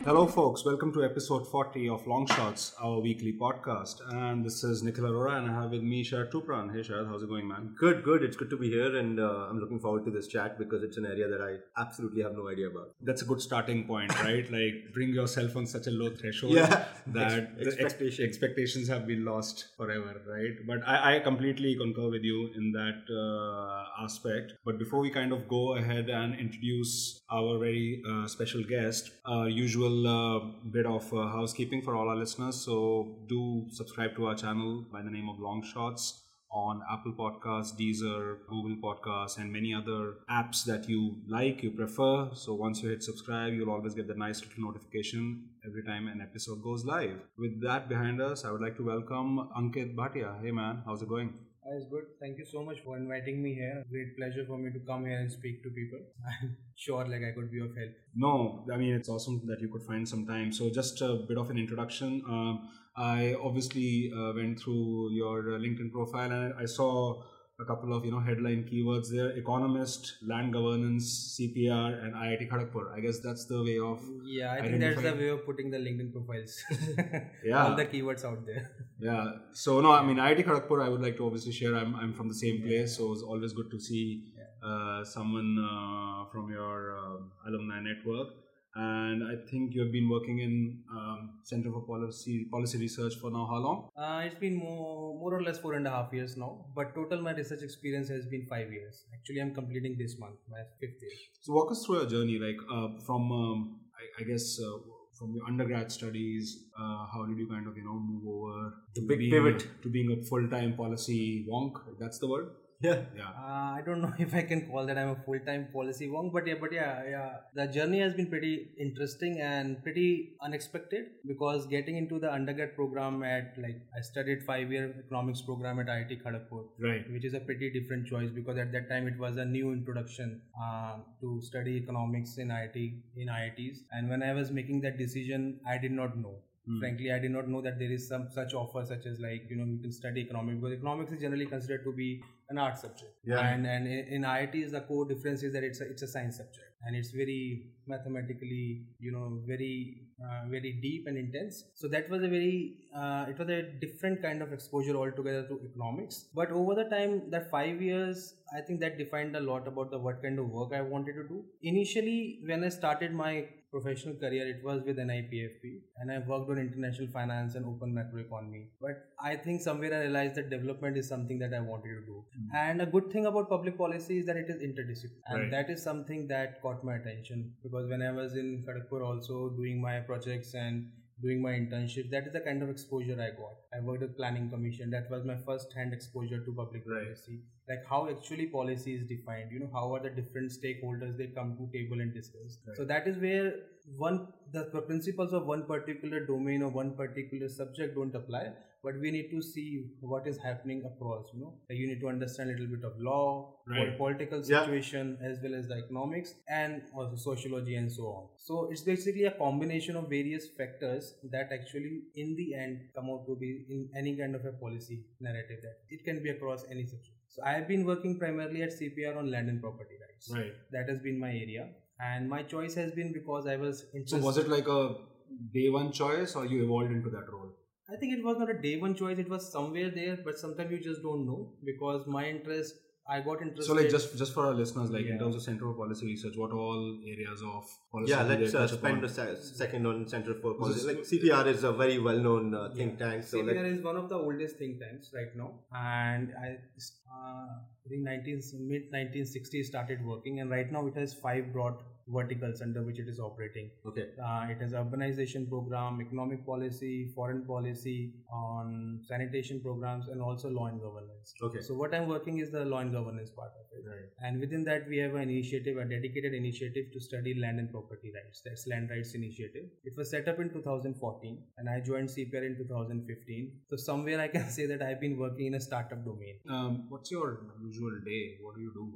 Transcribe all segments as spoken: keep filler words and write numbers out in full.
Hello, folks. Welcome to episode forty of Long Shots, our weekly podcast. And this is Nikhil Arora, and I have with me Sharad Tupran. Hey, Sharad, how's it going, man? Good, good. It's good to be here, and uh, I'm looking forward to this chat because it's an area that I absolutely have no idea about. That's a good starting point, right? Like, bring yourself on such a low threshold Yeah. that Ex- the ex- expectation. expectations have been lost forever, right? But I, I completely concur with you in that uh, aspect. But before we kind of go ahead and introduce our very uh, special guest, our usual uh, bit of uh, housekeeping for all our listeners. So do subscribe to our channel by the name of Long Shots on Apple Podcasts, Deezer, Google Podcasts, and many other apps that you like, you prefer. So once you hit subscribe, you'll always get the nice little notification every time an episode goes live. With that behind us, I would like to welcome Ankit Bhatia. Hey man, how's it going? That's good. Thank you so much for inviting me here. Great pleasure for me to come here and speak to people. I'm sure like I could be of help. No, I mean, it's awesome that you could find some time. So just a bit of an introduction. Um, I obviously uh, went through your uh, LinkedIn profile and I saw a couple of, you know, headline keywords there: economist, land governance, C P R, and I I T Kharagpur. I guess that's the way of Yeah, I think that's the way of putting the LinkedIn profiles. Yeah. All the keywords out there. Yeah. So no, I mean, I I T Kharagpur, I would like to obviously share. I'm I'm from the same place, so it's always good to see uh, someone uh, from your uh, alumni network. And I think you have been working in um, Center for Policy Policy Research for now how long? Uh, it's been more, more or less four and a half years now, but total my research experience has been five years. Actually, I'm completing this month, my fifth year. So walk us through your journey, like uh, from um, I, I guess uh, from your undergrad studies. Uh, how did you kind of you know move over The to big being, pivot. to being a full time policy wonk? That's the word. Yeah. Yeah. Uh, I don't know if I can call that I'm a full-time policy wonk, but yeah, but yeah, yeah. The journey has been pretty interesting and pretty unexpected because getting into the undergrad program at like I studied five-year economics program at I I T Kharagpur, Right. which is a pretty different choice because at that time it was a new introduction uh, to study economics in I I T in I I Ts, and when I was making that decision, I did not know. Hmm. Frankly, I did not know that there is some such offer such as like you know you can study economics because economics is generally considered to be an art subject. Yeah. And and in in I I Ts the core difference is that it's a, it's a science subject and it's very mathematically you know very uh, very deep and intense. So that was a very uh, it was a different kind of exposure altogether to economics. But over the time that five years, I think that defined a lot about the what kind of work I wanted to do. Initially, when I started my professional career, it was with N I P F P and I worked on international finance and open macroeconomy. But I think somewhere I realized that development is something that I wanted to do. Mm-hmm. And a good thing about public policy is that it is interdisciplinary. And Right. that is something that caught my attention because when I was in Kharagpur also doing my projects and doing my internship, that is the kind of exposure I got. I worked with planning commission. That was my first hand exposure to public Right. policy. Like how actually policy is defined, you know, how are the different stakeholders they come to table and discuss. Right. So that is where one the principles of one particular domain or one particular subject don't apply, but we need to see what is happening across, you know. Like you need to understand a little bit of law, Right. political Yeah. situation, as well as the economics and also sociology and so on. So it's basically a combination of various factors that actually in the end come out to be in any kind of a policy narrative that it can be across any subject. So I have been working primarily at C P R on land and property rights. Right. That has been my area. And my choice has been because I was So interested. was it like a day one choice, or you evolved into that role? I think it was not a day one choice. It was somewhere there, but sometimes you just don't know because my interest, I got interested. So like just just for our listeners, like in Yeah. terms of Center for Policy Research, what all areas of policy Yeah, do let's they uh, touch spend upon? a se- second on Center for This Policy. is- Like C P R is a very well-known uh, think Yeah. tank. So C P R let, is one of the oldest think tanks right now, and I, uh, I think nineteen mid nineteen sixties started working, and right now it has five broad verticals under which it is operating. okay. Uh, it has urbanization program, economic policy, foreign policy, on sanitation programs, and also law and governance. Okay. So what I'm working is the law and governance part of it. Right. And within that, we have an initiative, a dedicated initiative to study land and property rights. That's Land Rights Initiative. It was set up in two thousand fourteen, and I joined C P R in two thousand fifteen. So somewhere I can say that I've been working in a startup domain. Um, what's your usual day? What do you do?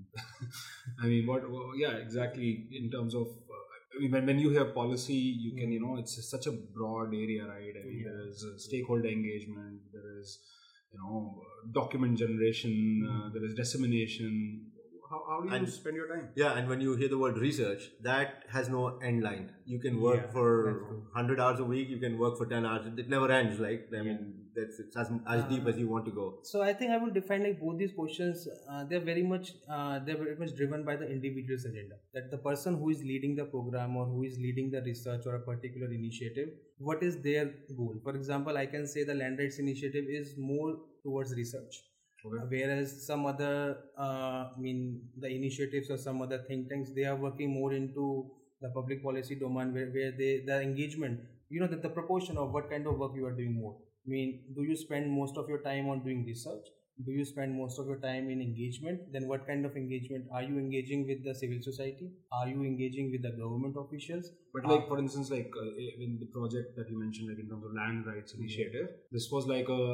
I mean, what? well, Yeah, exactly. In terms of, uh, I mean, when, when you hear policy, you can, you know, it's such a broad area, right? I mean, Yeah. there is uh, stakeholder engagement, there is, you know, uh, document generation, uh, there is dissemination. how, how do you And- spend your time? Yeah, and when you hear the word research, that has no end line. You can work Yeah, for that's true. one hundred hours a week, you can work for ten hours. It never ends. Like, I mean, that's it's as, as deep Uh, as you want to go. So I think I will define like both these questions. Uh, they're very much uh, they're very much driven by the individual's agenda. That the person who is leading the program or who is leading the research or a particular initiative, what is their goal? For example, I can say the land rights initiative is more towards research. Okay. Uh, whereas some other, uh, I mean, the initiatives or some other think tanks, they are working more into the public policy domain where, where they the engagement, you know, that the proportion of what kind of work you are doing more. I mean, do you spend most of your time on doing research? Do you spend most of your time in engagement? Then what kind of engagement? Are you engaging with the civil society? Are you engaging with the government officials? But like, for instance, like uh, in the project that you mentioned, like in terms of land rights initiative, this was like a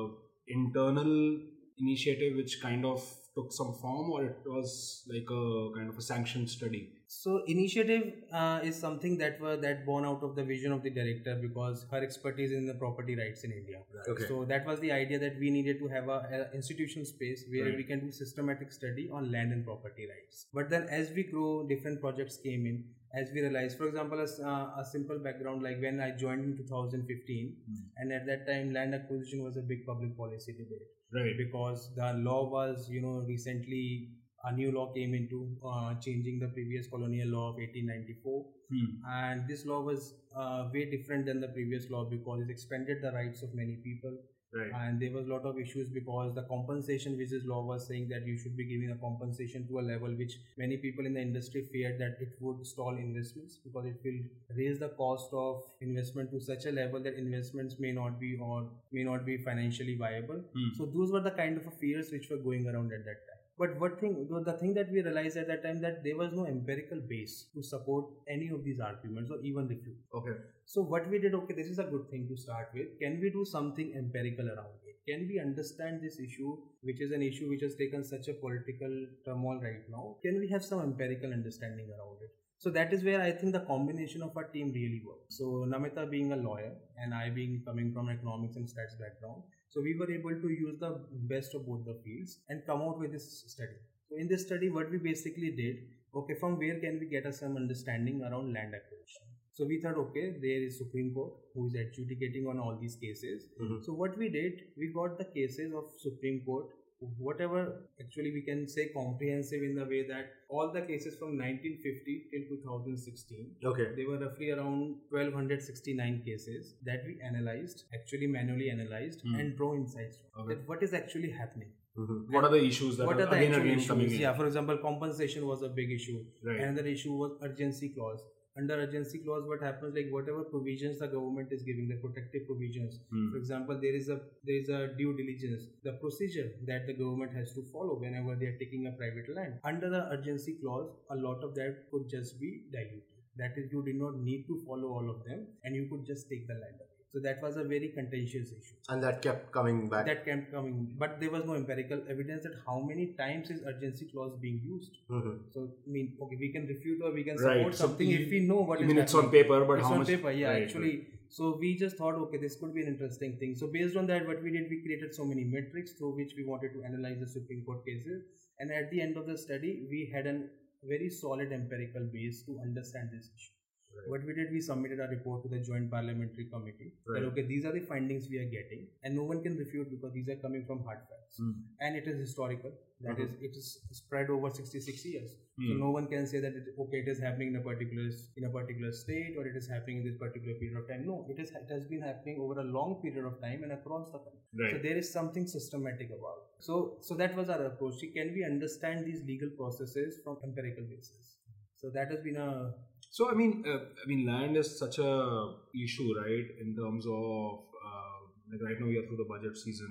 internal initiative which kind of took some form, or it was like a kind of a sanctioned study? So initiative uh, is something that were that born out of the vision of the director, because her expertise in the property rights in India. Okay. So that was the idea that we needed to have a, a institutional space where Right. we can do systematic study on land and property rights. But then as we grow, different projects came in. As we realized, for example, a, uh, a simple background, like when I joined in two thousand fifteen, Mm. and at that time land acquisition was a big public policy debate, Right. because the law was, you know, recently a new law came into uh, changing the previous colonial law of eighteen ninety-four, Hmm. and this law was uh, way different than the previous law because it expanded the rights of many people. Right. And there was a lot of issues because the compensation which this law was saying that you should be giving a compensation to a level which many people in the industry feared that it would stall investments, because it will raise the cost of investment to such a level that investments may not be or may not be financially viable. Hmm. So those were the kind of fears which were going around at that time. But what thing, the thing that we realized at that time, that there was no empirical base to support any of these arguments or even refute. Okay. So what we did, okay, this is a good thing to start with. Can we do something empirical around it? Can we understand this issue, which is an issue which has taken such a political turmoil right now? Can we have some empirical understanding around it? So that is where I think the combination of our team really worked. So Namita being a lawyer and I being coming from economics and stats background, so we were able to use the best of both the fields and come out with this study. So in this study, what we basically did, okay, from where can we get us some understanding around land acquisition? So we thought, okay, there is Supreme Court who is adjudicating on all these cases. Mhm. So what we did, we got the cases of Supreme Court, whatever actually we can say comprehensive in the way that all the cases from nineteen fifty till two thousand sixteen, Okay. they were roughly around twelve sixty-nine cases that we analyzed, actually manually analyzed Hmm. and draw insights. Okay. That what is actually happening. Mhm. What are the issues that What are, are the again actual again issues? coming in? Yeah, for example, compensation was a big issue. Right. Another issue was urgency clause. Under urgency clause, what happens, like whatever provisions the government is giving, the protective provisions. Hmm. For example, there is a there is a due diligence, the procedure that the government has to follow whenever they are taking a private land. Under the urgency clause, a lot of that could just be diluted. That is, you did not need to follow all of them, and you could just take the land away. So that was a very contentious issue. And that kept coming back. That kept coming, but there was no empirical evidence that how many times is urgency clause being used. Mhm. So I mean, okay, we can refute or we can Right. support So something you- if we know what I is mean, it's on happening. paper, but It's how on much? paper, yeah. Right, actually, so we just thought, okay, this could be an interesting thing. So based on that, what we did, we created so many metrics through which we wanted to analyze the Supreme Court cases. And at the end of the study, we had a very solid empirical base to understand this issue. Right. What we did, we submitted a report to the Joint Parliamentary Committee. Right. That okay, these are the findings we are getting, and no one can refute because these are coming from hard facts, Hmm. and it is historical. That Mhm. is, it is spread over sixty-six years. So Hmm. no one can say that it, okay, it is happening in a particular in a particular state or it is happening in this particular period of time. No, it is it has been happening over a long period of time and across the country. Right. So there is something systematic about it. So so that was our approach. Can we understand these legal processes from empirical basis? So that has been a So I mean, uh, I mean, land is such a issue, right? In terms of uh, like right now we are through the budget season.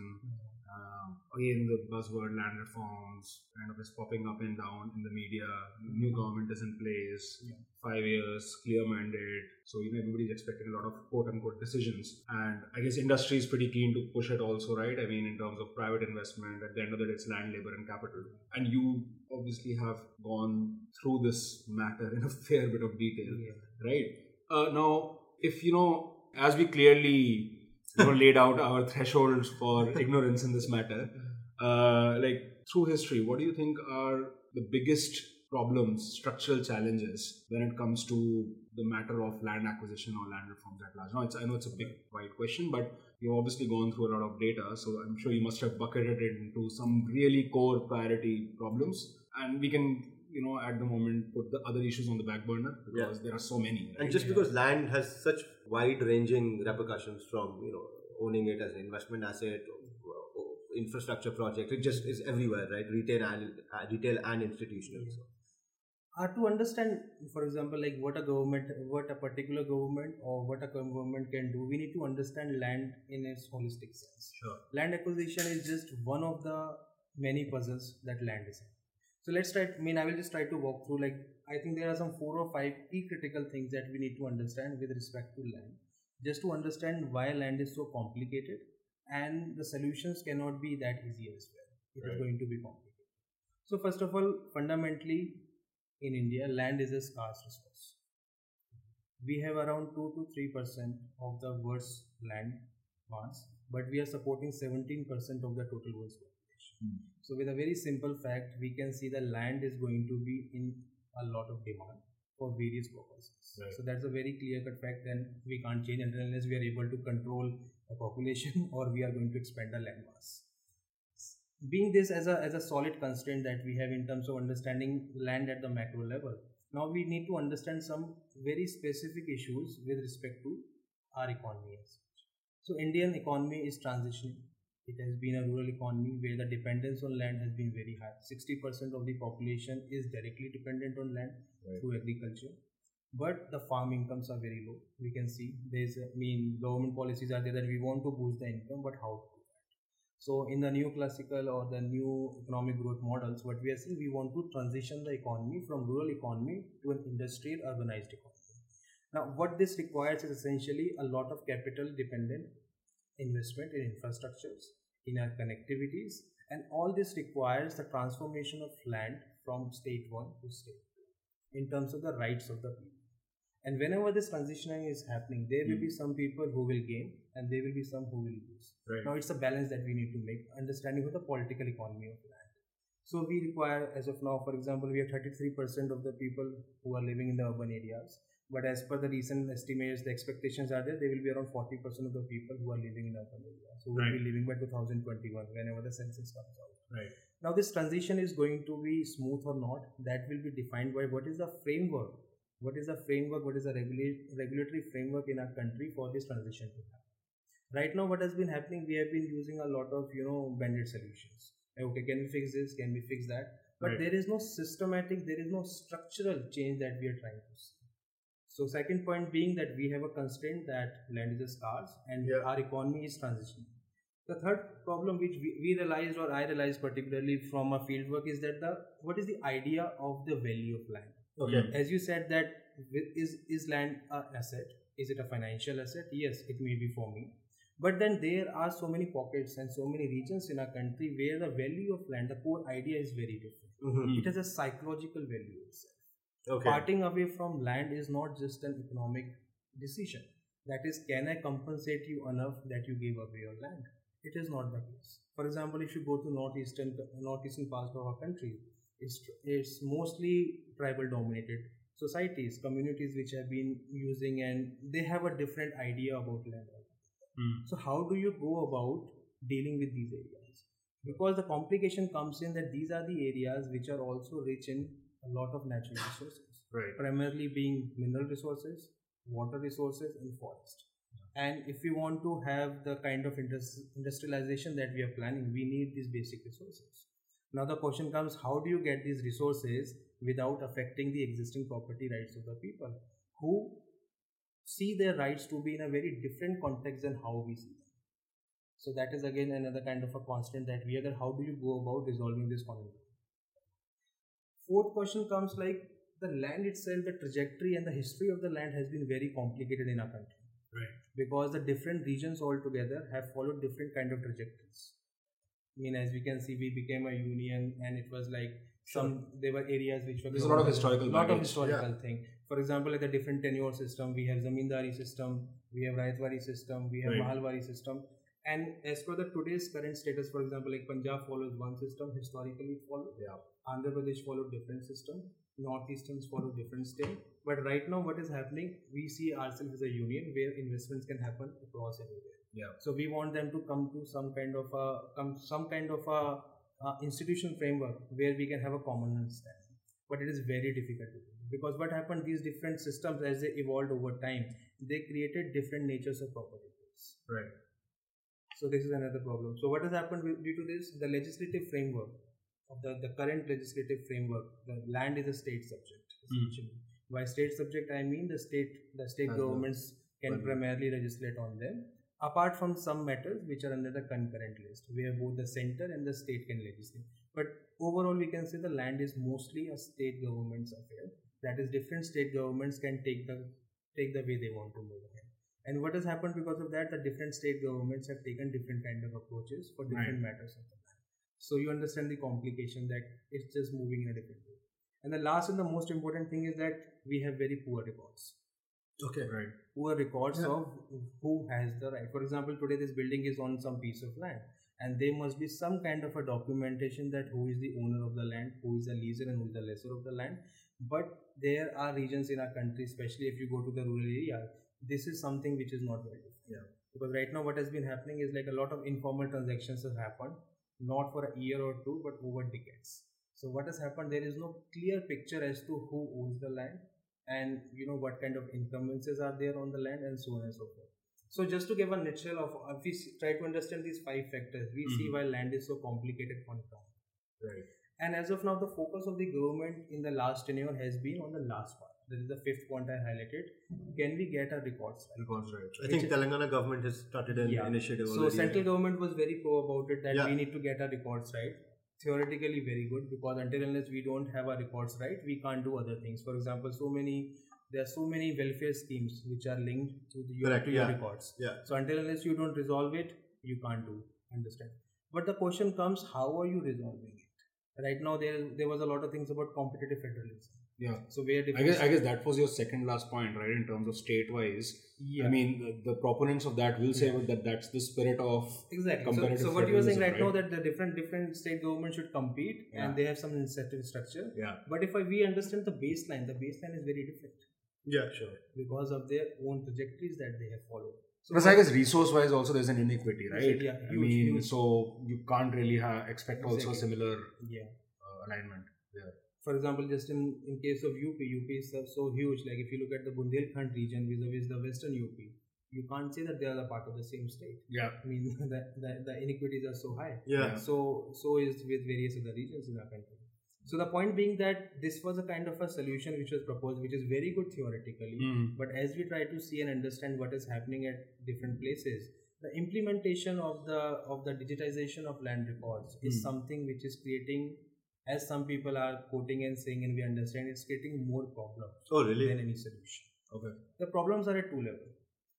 Um, again, the buzzword land reforms kind of is popping up and down in the media. New government is in place, Yeah. five years, clear mandate. So you know everybody's expecting a lot of quote unquote decisions, and I guess industry is pretty keen to push it also, right? I mean, in terms of private investment, at the end of the day, it's land, labor, and capital. And you obviously have gone through this matter in a fair bit of detail, yeah. right? Uh, now, if you know, as we clearly you know laid out our thresholds for ignorance in this matter, uh, like through history, what do you think are the biggest problems, structural challenges when it comes to the matter of land acquisition or land reforms at large? Now, it's, I know it's a big, wide question, but you've obviously gone through a lot of data, so I'm sure you must have bucketed it into some really core priority problems, and we can, you know, at the moment put the other issues on the back burner because yeah. there are so many. Right? And just because land has such wide-ranging repercussions, from, you know, owning it as an investment asset, infrastructure project, it just is everywhere, right? Retail and uh, retail and institutional. Yeah. Uh, to understand, for example, like what a government, what a particular government or what a government can do, we need to understand land in its holistic sense. Sure. Land acquisition is just one of the many puzzles that land is in. So let's try, I mean, I will just try to walk through, like, I think there are some four or five key critical things that we need to understand with respect to land, just to understand why land is so complicated, and the solutions cannot be that easy as well. It right. is going to be complicated. So first of all, fundamentally, in India, land is a scarce resource. We have around two to three percent of the world's land mass, but we are supporting seventeen percent of the total world's population. Mm. So with a very simple fact, we can see the land is going to be in a lot of demand for various purposes. Right. So that's a very clear-cut fact, then we can't change unless we are able to control the population or we are going to expand the land mass. Being this as a as a solid constraint that we have in terms of understanding land at the macro level, now we need to understand some very specific issues with respect to our economy. So Indian economy is transitioning. It has been a rural economy where the dependence on land has been very high. sixty percent of the population is directly dependent on land right. through agriculture. But the farm incomes are very low. We can see there's, I mean, government policies are there that we want to boost the income, but how to do that? So in the new classical or the new economic growth models, what we are seeing, we want to transition the economy from rural economy to an industrial urbanized economy. Now, what this requires is essentially a lot of capital dependent investment in infrastructures, in our connectivities, and all this requires the transformation of land from state one to state two in terms of the rights of the people. And whenever this transitioning is happening, there will be some people who will gain and there will be some who will lose. Right. Now it's a balance that we need to make, understanding of the political economy of land. So we require, as of now, for example, we have thirty-three percent of the people who are living in the urban areas. But as per the recent estimates, the expectations are that there will be around forty percent of the people who are living in urban areas, who will right. be living by two thousand twenty-one, whenever the census comes out. Right. Now this transition is going to be smooth or not, that will be defined by what is the framework. What is the framework, what is the regula- regulatory framework in our country for this transition to happen. Right now what has been happening, we have been using a lot of, you know, band-aid solutions. Okay, can we fix this, can we fix that? But right. there is no systematic, there is no structural change that we are trying to see. So second point being that we have a constraint that land is scarce and yeah. our economy is transitioning. The third problem which we, we realized, or I realized particularly from our fieldwork, is that the what is the idea of the value of land? Okay. As you said that is is land an asset? Is it a financial asset? Yes, it may be for me. But then there are so many pockets and so many regions in our country where the value of land, the core idea is very different. Mm-hmm. It has a psychological value itself. Okay. Parting away from land is not just an economic decision. That is, can I compensate you enough that you give away your land? It is not the case. For example, if you go to northeastern northeastern parts of our country, it's, it's mostly tribal dominated societies, communities which have been using, and they have a different idea about land. Mm. So how do you go about dealing with these areas? Because the complication comes in that these are the areas which are also rich in a lot of natural resources, right. primarily being mineral resources, water resources, and forest. Yeah. And if we want to have the kind of industri- industrialization that we are planning, we need these basic resources. Now the question comes, how do you get these resources without affecting the existing property rights of the people who see their rights to be in a very different context than how we see them? So that is again another kind of a constant that we are, how do you go about resolving this conundrum? Fourth question comes like the land itself, the trajectory and the history of the land has been very complicated in our country. Right. Because the different regions altogether have followed different kind of trajectories. I mean, as we can see, we became a union, and it was like some, there were areas which were... There's a lot of historical lot of historical yeah. thing. For example, like the different tenure system, we have Zamindari system, we have Raitwari system, we have right. Mahalwari system. And as per the today's current status, for example, like Punjab follows one system, historically it followed. Yeah. Andhra Pradesh followed different system, Northeasterns follow different state. But right now, what is happening? We see ourselves as a union where investments can happen across everywhere. Yeah. So we want them to come to some kind of a come some kind of a uh, institutional framework where we can have a common understanding. But it is very difficult to do because what happened? These different systems, as they evolved over time, they created different natures of property rights. Right. So this is another problem. So what has happened due to this? The legislative framework of the, the current legislative framework, the land is a state subject. Essentially. Mm. By state subject, I mean the state the state As governments well. can well. primarily legislate on them. Apart from some matters which are under the concurrent list, where both the center and the state can legislate. But overall, we can say the land is mostly a state government's affair. That is, different state governments can take the take the way they want to move ahead. And what has happened because of that, the different state governments have taken different kind of approaches for different right. matters of the land. So you understand the complication that it's just moving in a different way. And the last and the most important thing is that we have very poor records. Okay, right. Poor records yeah. of who has the right. For example, today this building is on some piece of land, and there must be some kind of a documentation that who is the owner of the land, who is the leaser, and who is the lessor of the land. But there are regions in our country, especially if you go to the rural area, this is something which is not very different. Yeah. Because right now what has been happening is like a lot of informal transactions have happened, not for a year or two, but over decades. So what has happened? There is no clear picture as to who owns the land, and you know what kind of encumbrances are there on the land, and so on and so forth. So just to give a nutshell of, if we try to understand these five factors, we mm-hmm. see why land is so complicated on ground. Right. And as of now, the focus of the government in the last tenure has been on the last part. That is the fifth point I highlighted. Can we get our records right? Records right. I think Telangana government has started an yeah. initiative. So already. central government was very pro about it that yeah. we need to get our records right. Theoretically very good, because until unless we don't have our records right, we can't do other things. For example, so many there are so many welfare schemes which are linked to, the, your, Correct, to yeah. your records. Yeah. So until unless you don't resolve it, you can't do. Understand? But the question comes, how are you resolving it? Right now, there there was a lot of things about competitive federalism. Yeah. So where I guess I guess that was your second last point, right? In terms of state-wise. Yeah. I mean, the, the proponents of that will say yeah. that that's the spirit of exactly. competitive So, so what you are saying right, right now that the different different state governments should compete yeah. and they have some incentive structure. Yeah. But if I, we understand the baseline, the baseline is very different. Yeah, sure. Because of their own trajectories that they have followed. So Plus, I guess resource-wise also there's an inequity, right? Yeah, I huge, mean, huge. so you can't really have, expect Exactly. also similar yeah. uh, alignment there. For example, just in, in case of U P, U P is so, so huge. Like if you look at the Bundelkhand region vis-a-vis the western U P, you can't say that they are a part of the same state. Yeah. I mean, the, the, the inequities are so high. Yeah. So, so is with various other regions in our country. So the point being that this was a kind of a solution which was proposed, which is very good theoretically. Mm. But as we try to see and understand what is happening at different places, the implementation of the of the digitization of land records is mm. something which is creating, as some people are quoting and saying, and we understand, it's creating more problems oh, really? than any solution. Okay. The problems are at two levels.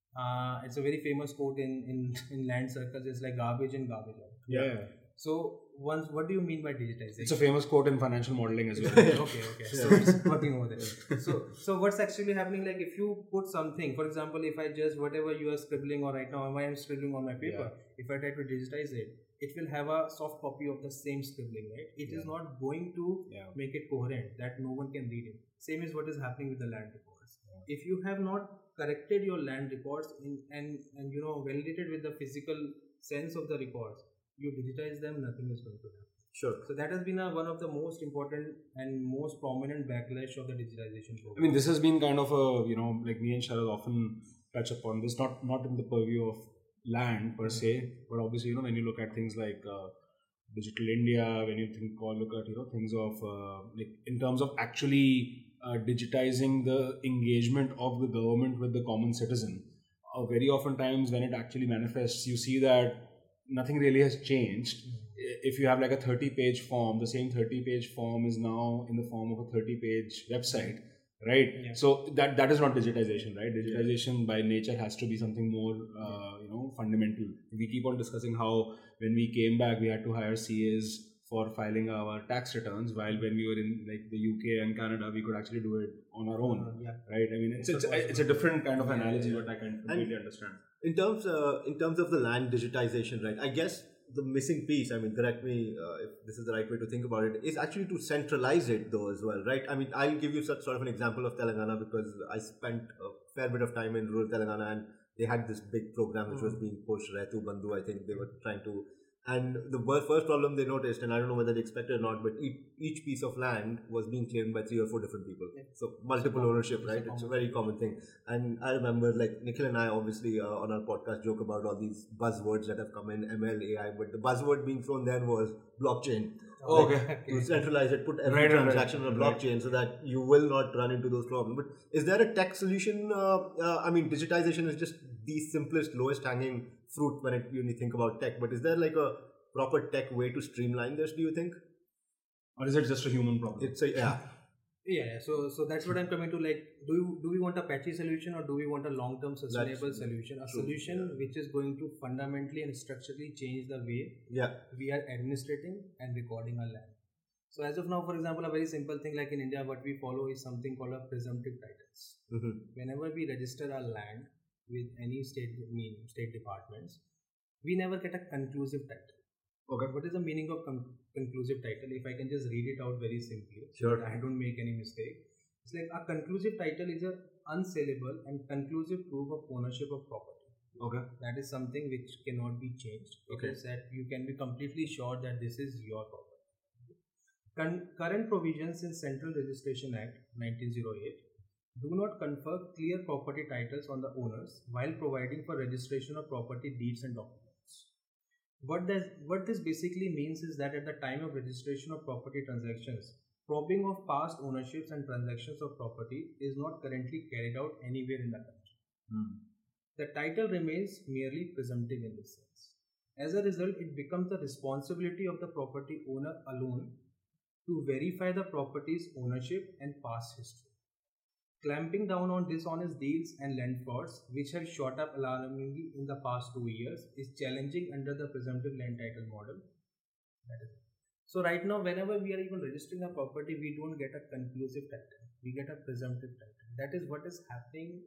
Uh, it's a very famous quote in, in, in land circles. It's like garbage in, garbage out. Yeah. yeah. So, once, what do you mean by digitization? It's a famous quote in financial modeling as well. okay, okay. So, it's working over there. So, so what's actually happening? Like, if you put something, for example, if I just, whatever you are scribbling or right now, I am scribbling on my paper, yeah. if I try to digitize it, it will have a soft copy of the same scribbling, right? It yeah. is not going to yeah. make it coherent, that no one can read it. Same is what is happening with the land records. Yeah. If you have not corrected your land records in, and, and, you know, validated with the physical sense of the records, you digitize them, nothing is going to happen. Sure. So that has been a, one of the most important and most prominent backlash of the digitization program. I mean, this has been kind of a, you know, like me and Sharad often touch upon this, not not in the purview of land per se, but obviously, you know, when you look at things like uh, Digital India, when you think or look at, you know, things of uh, like in terms of actually uh, digitizing the engagement of the government with the common citizen, uh, very often times when it actually manifests, you see that nothing really has changed. If you have like a thirty page form, the same thirty page form is now in the form of a thirty page website, right? Yeah. So that that is not digitization, right? Digitization by nature has to be something more, uh, you know, fundamental. We keep on discussing how when we came back, we had to hire C As for filing our tax returns, while when we were in like the U K and Canada, we could actually do it on our own, uh, yeah. right? I mean, it's it's, it's a different kind of analogy, yeah, yeah. but I can completely and understand. In terms, uh, in terms of the land digitization, right? I guess the missing piece, I mean, correct me uh, if this is the right way to think about it, is actually to centralize it though as well, right? I mean, I'll give you such sort of an example of Telangana because I spent a fair bit of time in rural Telangana and they had this big program which was being pushed, Raitu Bandhu, I think they were trying to. And the first problem they noticed, and I don't know whether they expected or not, but each, each piece of land was being claimed by three or four different people. Yeah. So multiple ownership, right? It's a very common thing. And I remember, like Nikhil and I obviously uh, on our podcast joke about all these buzzwords that have come in, M L, A I, but the buzzword being thrown then was blockchain. Oh, like, okay. To centralize it, put every right, transaction right, on a blockchain right. so that you will not run into those problems. But is there a tech solution? Uh, uh, I mean, digitization is just the simplest, lowest hanging fruit when, it, when you think about tech. But is there like a proper tech way to streamline this, do you think? Or is it just a human problem? It's a, yeah. Yeah, so so that's what I'm coming to. Like, do you, do we want a patchy solution or do we want a long-term sustainable that's solution? A true. solution yeah. which is going to fundamentally and structurally change the way yeah. we are administrating and recording our land. So as of now, for example, a very simple thing like in India, what we follow is something called a presumptive titles. Mm-hmm. Whenever we register our land with any state, mean state departments, we never get a conclusive title. Okay. What is the meaning of con- conclusive title? If I can just read it out very simply, sure. so I don't make any mistake. It's like a conclusive title is an unsaleable and conclusive proof of ownership of property. Okay. That is something which cannot be changed. Okay. It is that you can be completely sure that this is your property. Con- current provisions in Central Registration Act nineteen oh eight do not confer clear property titles on the owners while providing for registration of property deeds and documents. What does what this basically means is that at the time of registration of property transactions, probing of past ownerships and transactions of property is not currently carried out anywhere in the country. Hmm. The title remains merely presumptive in this sense. As a result, it becomes the responsibility of the property owner alone to verify the property's ownership and past history. Clamping down on dishonest deals and land frauds, which have shot up alarmingly in the past two years, is challenging under the presumptive land title model. That is it. So right now, whenever we are even registering a property, we don't get a conclusive title. We get a presumptive title. That is what is happening.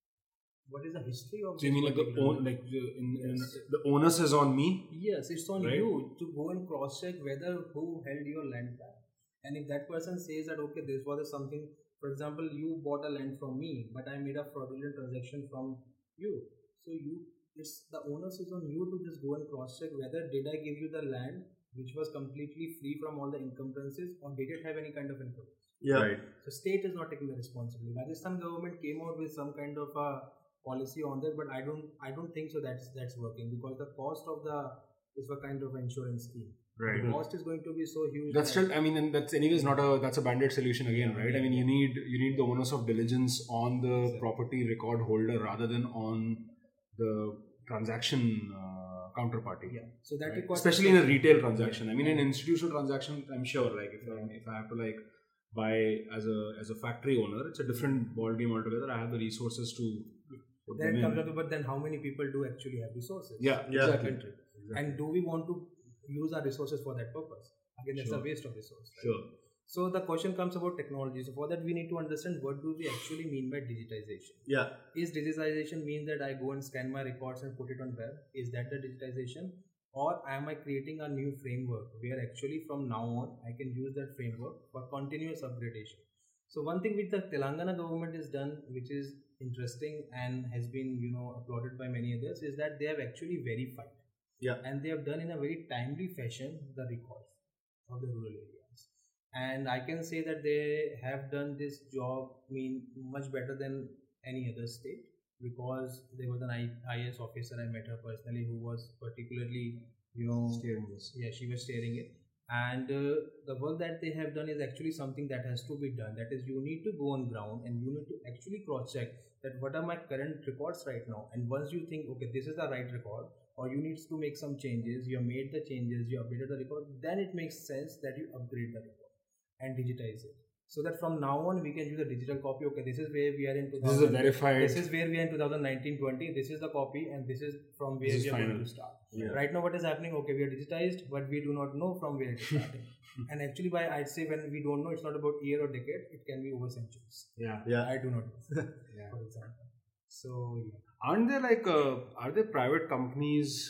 What is the history of? So you mean like the own, like the, in, yes. in, the onus is on me? Yes, it's on right? you to go and cross check whether who held your land back. And if that person says that okay, this was something. For example, you bought a land from me, but I made a fraudulent transaction from you. So you, it's the onus is on you to just go and cross check whether did I give you the land which was completely free from all the encumbrances or did it have any kind of encumbrance? Yeah. Right. So state is not taking the responsibility. Rajasthan government came out with some kind of a policy on that, but I don't, I don't think so. That's that's working because the cost of the is a kind of insurance scheme. Right. The cost is going to be so huge. That's still, I mean, and that's anyways not a, that's a band-aid solution again, right? I mean, you need, you need the onus of diligence on the exactly. property record holder rather than on the transaction uh, counterparty. Yeah. So that right? Especially in a retail transaction. I mean, in an institutional transaction, I'm sure, like if I, if I have to like buy as a, as a factory owner, it's a different ballgame altogether. I have the resources to put then them comes in. up, but then how many people do actually have resources? Yeah, yeah. exactly. exactly. And do we want to use our resources for that purpose? Again, that's sure. a waste of resources. Right? Sure. So the question comes about technology. So for that, we need to understand what do we actually mean by digitization. Yeah. Is digitization mean that I go and scan my records and put it on web? Is that the digitization? Or am I creating a new framework where actually from now on, I can use that framework for continuous upgradation? So one thing which the Telangana government has done, which is interesting and has been, you know, applauded by many others, is that they have actually verified. Yeah. And they have done in a very timely fashion the records of the rural areas. And I can say that they have done this job I mean much better than any other state because there was an I A S officer, I met her personally, who was particularly, you know, steering this. Yeah, she was steering it. And uh, the work that they have done is actually something that has to be done. That is, you need to go on ground and you need to actually cross check that what are my current records right now. And once you think, okay, this is the right record, or you need to make some changes, you have made the changes, you updated the record, then it makes sense that you upgrade the record and digitize it. So that from now on, we can use a digital copy. Okay, this is where we are in two thousand. This is a verified. This is where we are in twenty nineteen twenty. This is the copy, and this is from where we are final. going to start. Yeah. Right now, what is happening? Okay, we are digitized, but we do not know from where it is starting. And actually, by I'd say when we don't know, it's not about year or decade. It can be over centuries. Yeah, yeah. I do not know. Yeah. For example. So, yeah. Aren't there like uh, are there private companies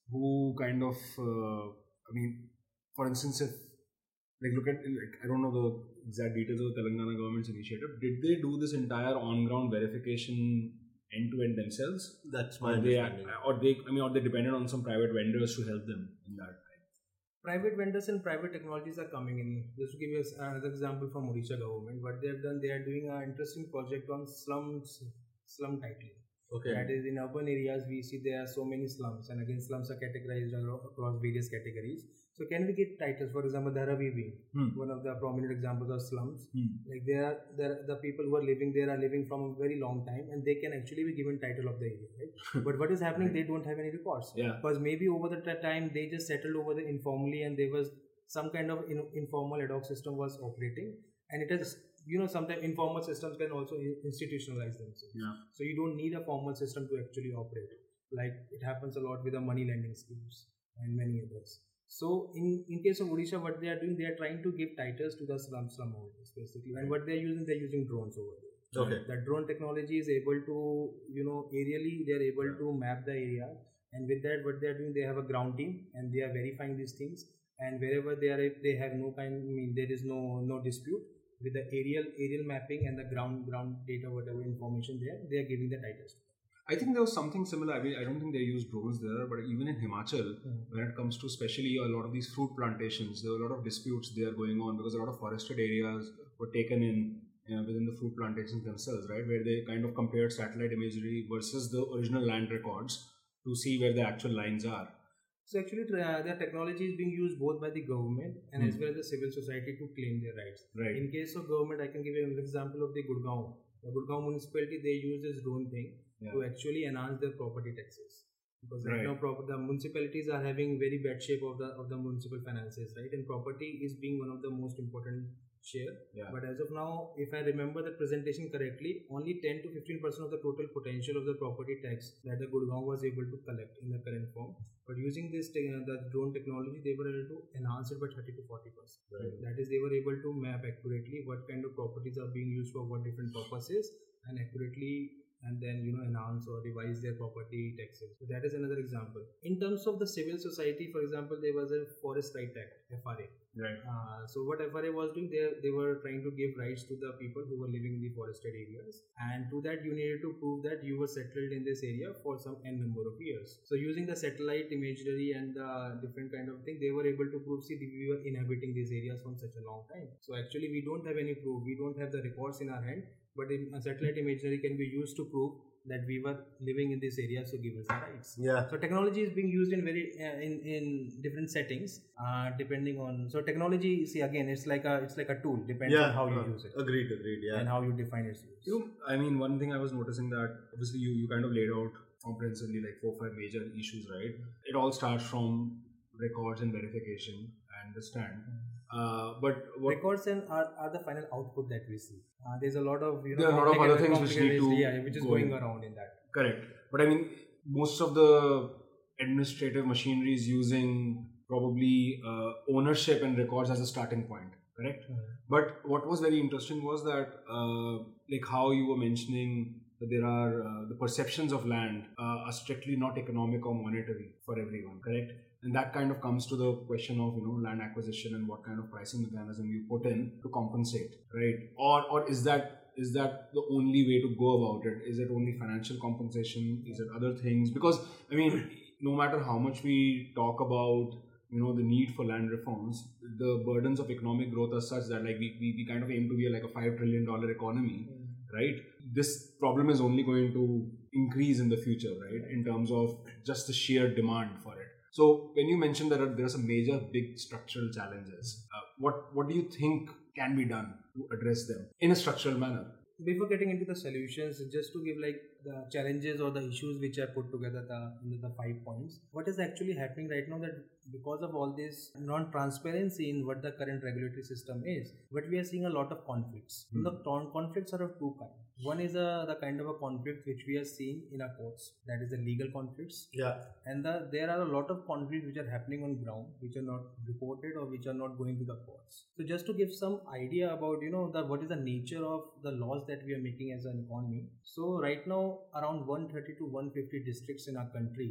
who kind of, uh, I mean, for instance, if like look at, like, I don't know the exact details of the Telangana government's initiative. Did they do this entire on-ground verification end to end themselves? That's my or they, understanding. or they, I mean, or they depended on some private vendors to help them in that. Private vendors and private technologies are coming in. Just to give you another example from Odisha government, what they have done, they are doing an interesting project on slums, slum titling. Okay. That is, in urban areas, we see there are so many slums, and again, slums are categorized across various categories. So, can we get titles? For example, Dharavi being Hmm. one of the prominent examples of slums. Hmm. Like there are, there, the people who are living there are living from a very long time, and they can actually be given title of the area, right? But what is happening? Right. They don't have any records. Yeah. Because maybe over the t- time they just settled over the informally, and there was some kind of in, informal ad hoc system was operating, and it has, you know, sometimes informal systems can also institutionalize themselves. Yeah. So you don't need a formal system to actually operate. Like it happens a lot with the money lending schemes and many others. So in, in case of Odisha, what they are doing, they are trying to give titles to the slum slum owners basically. And what they are using, they are using drones over there. Okay. The drone technology is able to, you know, aerially they are able to map the area. And with that, what they are doing, they have a ground team and they are verifying these things. And wherever they are, they have no kind, I mean, there is no no dispute with the aerial aerial mapping and the ground ground data, whatever information there, they are giving the titles. I think there was something similar. I mean, I don't think they use drones there, but even in Himachal, mm-hmm. when it comes to especially a lot of these fruit plantations, there were a lot of disputes there going on because a lot of forested areas were taken in you know, within the fruit plantations themselves, right? Where they kind of compared satellite imagery versus the original land records to see where the actual lines are. So actually, uh, the technology is being used both by the government and mm. as well as the civil society to claim their rights. Right. In case of government, I can give you an example of the Gurgaon. The Gurgaon municipality, they use this drone thing yeah. to actually enhance their property taxes. Because right, right now proper, the municipalities are having very bad shape of the of the municipal finances, right? And property is being one of the most important share. Yeah. But as of now, if I remember the presentation correctly, only ten to fifteen percent of the total potential of the property tax that the Gurgaon was able to collect in the current form. But using this te- the drone technology, they were able to enhance it by thirty to forty percent. Right. That is, they were able to map accurately what kind of properties are being used for what different purposes and accurately and then you know enhance or revise their property taxes. So that is another example. In terms of the civil society, for example, there was a Forest Right Act, F R A. Right. Uh, so what F R A was doing, they they were trying to give rights to the people who were living in the forested areas, and to that you needed to prove that you were settled in this area for some n number of years. So using the satellite imagery and the different kind of thing, they were able to prove, see, we were inhabiting these areas from such a long time. So actually we don't have any proof, we don't have the records in our hand. But in a satellite imagery can be used to prove that we were living in this area, so give us the rights. Yeah. So technology is being used in very uh, in in different settings, uh, depending on. So technology, see again, it's like a it's like a tool, depends yeah. on how you uh, use it. Agreed, agreed. Yeah. And how you define its use. You know, I mean, one thing I was noticing that obviously you you kind of laid out comprehensively like four five major issues, right? It all starts from records and verification. I understand. Uh, but what records and are, are the final output that we see. Uh, there's a lot of you know there are a lot of other things which need to yeah, which is go going in. around in that. Correct. But I mean, most of the administrative machinery is using probably uh, ownership and records as a starting point. Correct. Mm-hmm. But what was very interesting was that uh, like how you were mentioning that there are uh, the perceptions of land uh, are strictly not economic or monetary for everyone. Correct. And that kind of comes to the question of, you know, land acquisition and what kind of pricing mechanism you put in to compensate, right? Or or is that is that the only way to go about it? Is it only financial compensation? Is it other things? Because, I mean, no matter how much we talk about, you know, the need for land reforms, the burdens of economic growth are such that like we, we, we kind of aim to be like a five trillion dollars economy, mm-hmm. right? This problem is only going to increase in the future, right? In terms of just the sheer demand for it. So when you mentioned that there are some major big structural challenges, uh, what what do you think can be done to address them in a structural manner? Before getting into the solutions, just to give like the challenges or the issues which I put together the, in the five points, what is actually happening right now that because of all this non-transparency in what the current regulatory system is, but we are seeing a lot of conflicts. Mm. The con- conflicts are of two kinds. One is a, the kind of a conflict which we are seeing in our courts, that is the legal conflicts. Yeah. And the, there are a lot of conflicts which are happening on ground, which are not reported or which are not going to the courts. So just to give some idea about, you know, the what is the nature of the laws that we are making as an economy. So right now, around one thirty to one fifty districts in our country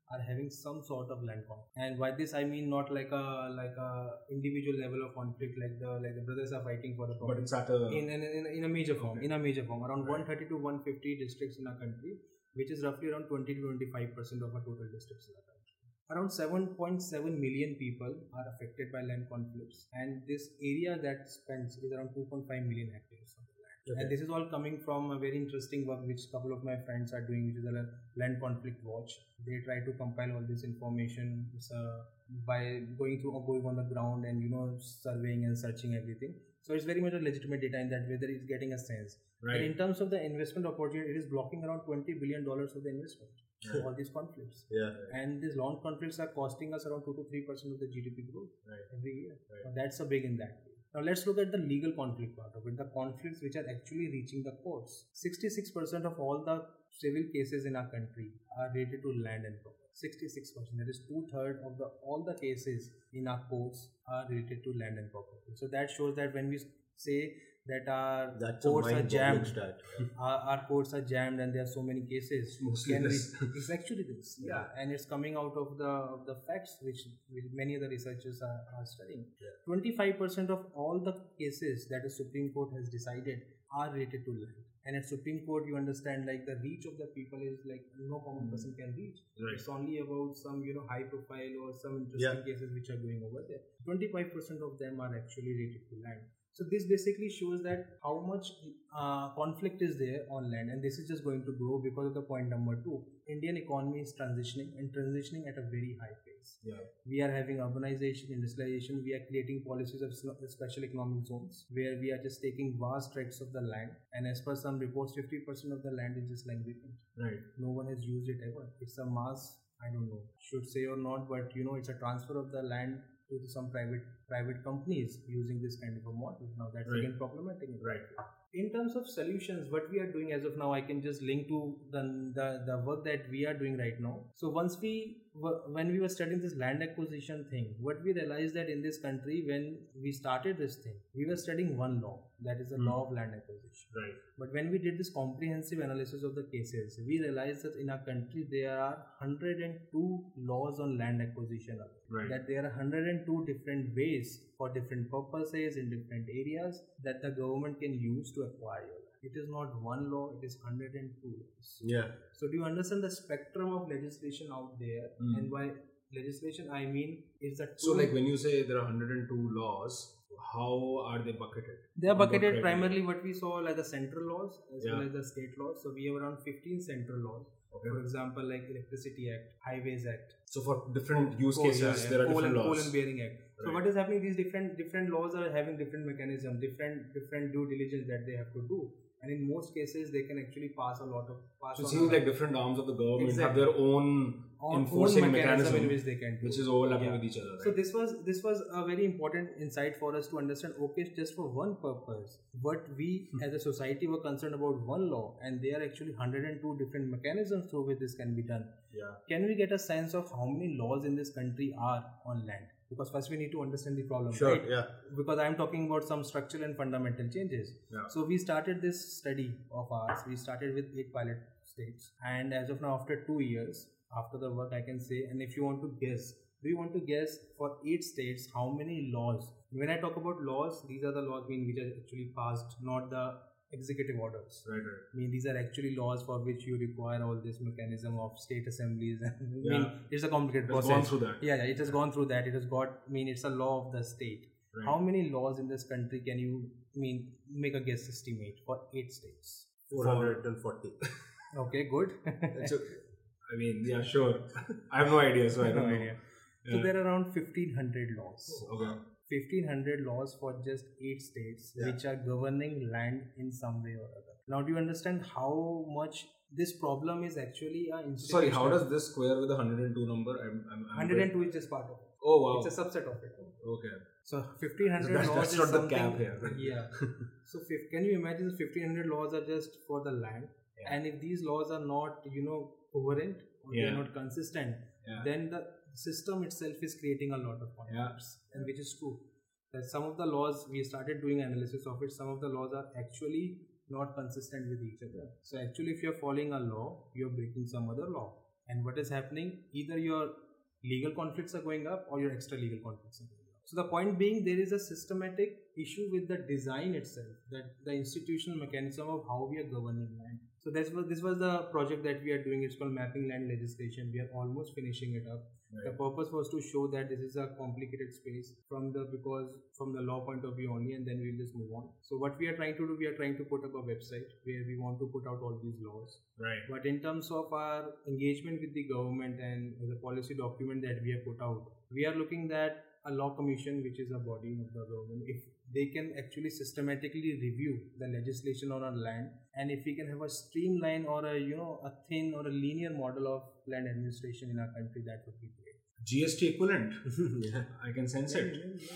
are having some sort of land conflict. And by this I mean not like a like a individual level of conflict, like the like the brothers are fighting for the But property. it's at a in, in, in, in a major form, Okay. in a major form, around Right. one thirty to one fifty districts in our country, which is roughly around twenty to twenty-five percent of our total districts in our country. Around seven point seven million people are affected by land conflicts, and this area that spends is around two point five million hectares of the land. Okay. And this is all coming from a very interesting work which a couple of my friends are doing, which is a land conflict watch. They try to compile all this information uh, by going through or going on the ground and you know surveying and searching everything. So it's very much a legitimate data in that whether it's getting a sense. right. And in terms of the investment opportunity, it is blocking around twenty billion dollars of the investment through all these conflicts. Yeah. And these land conflicts are costing us around two to three percent of the G D P growth Right. every year. Right. Now that's a big in that. Now let's look at the legal conflict part of it, the conflicts which are actually reaching the courts. sixty-six percent of all the civil cases in our country are related to land and property. sixty-six percent, that is two-thirds of the all the cases in our courts are related to land and property. So that shows that when we say that our That's a courts are mind-boggling jammed, stat. our, our courts are jammed and there are so many cases. Mostly Can we, this. it's actually this, yeah, and it's coming out of the of the facts which, which many other researchers are, are studying. twenty-five percent of all the cases that the Supreme Court has decided are related to land. And at Supreme Court, you understand like the reach of the people is like no common Mm. person can reach. Right. It's only about some you know high profile or some interesting cases which are going over there. twenty-five percent of them are actually related to land. So this basically shows that how much uh, conflict is there on land, and this is just going to grow because of the point number two. Indian economy is transitioning and transitioning at a very high pace. Yeah. We are having urbanization, industrialization. We are creating policies of sl- special economic zones where we are just taking vast tracts of the land, and as per some reports, fifty percent of the land is just lying vacant. Right. No one has used it ever. It's a mass, I don't know, should say or not, but you know, it's a transfer of the land to some private private companies using this kind of a model. Now that's Right. again problematic. Right. In terms of solutions, what we are doing as of now, I can just link to the the, the work that we are doing right now. So once we were, when we were studying this land acquisition thing, what we realized that in this country, when we started this thing, we were studying one law, that is the Hmm. law of land acquisition. Right. But when we did this comprehensive analysis of the cases, we realized that in our country there are one hundred two laws on land acquisition. Right. That there are one hundred two different ways for different purposes in different areas that the government can use to acquire your land. It is not one law, it is one hundred two laws. Yeah. So do you understand the spectrum of legislation out there? Mm. And by legislation I mean is that So, like when you say there are one hundred two laws, how are they bucketed? they are On what bucketed criteria? primarily what we saw like the central laws as Yeah. well as the state laws. So we have around fifteen central laws. Okay. For example, like Electricity Act, Highways Act, So for different use coal, cases, yeah, yeah, there are coal different and, laws. coal and bearing act. So Right. what is happening? These different different laws are having different mechanism, different different due diligence that they have to do, and in most cases they can actually pass a lot of pass. So it on seems a- like different arms of the government Exactly. have their own on enforcing own mechanism mechanism, in which they can do. which is overlapping Yeah. with each other. Right? So this was this was a very important insight for us to understand. Okay, just for one purpose, but we as a society were concerned about one law, and there are actually one hundred two different mechanisms through which this can be done. yeah. Can we get a sense of how many laws in this country are on land? Because first we need to understand the problem, Sure. right? Yeah. Because I am talking about some structural and fundamental changes. Yeah. So we started this study of ours. We started with eight pilot states, and as of now, after two years, after the work, I can say, and if you want to guess, do you want to guess for eight states how many laws? When I talk about laws, these are the laws mean which are actually passed, not the executive orders. Right, right. I mean, these are actually laws for which you require all this mechanism of state assemblies. I mean, Yeah. it's a complicated It has process. gone through that. Yeah, yeah, it has gone through that. It has got, I mean, it's a law of the state. Right. How many laws in this country can you, I mean, make a guess estimate for eight states? four hundred forty. Okay, good. So, I mean, yeah, sure. I have no idea, so I don't No know. idea. Yeah. So there are around fifteen hundred laws. Okay. fifteen hundred laws for just eight states Yeah. which are governing land in some way or other. Now, do you understand how much this problem is actually a Sorry, how does this square with the one hundred two number? I'm, I'm, I'm one hundred two is just part of it. Oh, wow. It's a subset of it. Okay. So fifteen hundred So that's- laws that's is not the something. cap here. Yeah. So fif- can you imagine the fifteen hundred laws are just for the land, Yeah. and if these laws are not, you know, coherent or Yeah. they're not consistent, Yeah. then the system itself is creating a lot of conflicts, and which is true. That some of the laws we started doing analysis of it. Some of the laws are actually not consistent with each other. So actually, if you're following a law, you're breaking some other law. And what is happening? Either your legal conflicts are going up or your extra legal conflicts are going up. So the point being, there is a systematic issue with the design itself, that the institutional mechanism of how we are governing land. So this was this was the project that we are doing. It's called Mapping Land Legislation. We are almost finishing it up. Right. The purpose was to show that this is a complicated space from the because from the law point of view only, and then we'll just move on. So what we are trying to do, we are trying to put up a website where we want to put out all these laws. Right. But in terms of our engagement with the government and the policy document that we have put out, we are looking at a law commission, which is a body of the government, if they can actually systematically review the legislation on our land, and if we can have a streamline or a you know a thin or a linear model of land administration in our country, that would be great. G S T equivalent. Yeah. I can sense it.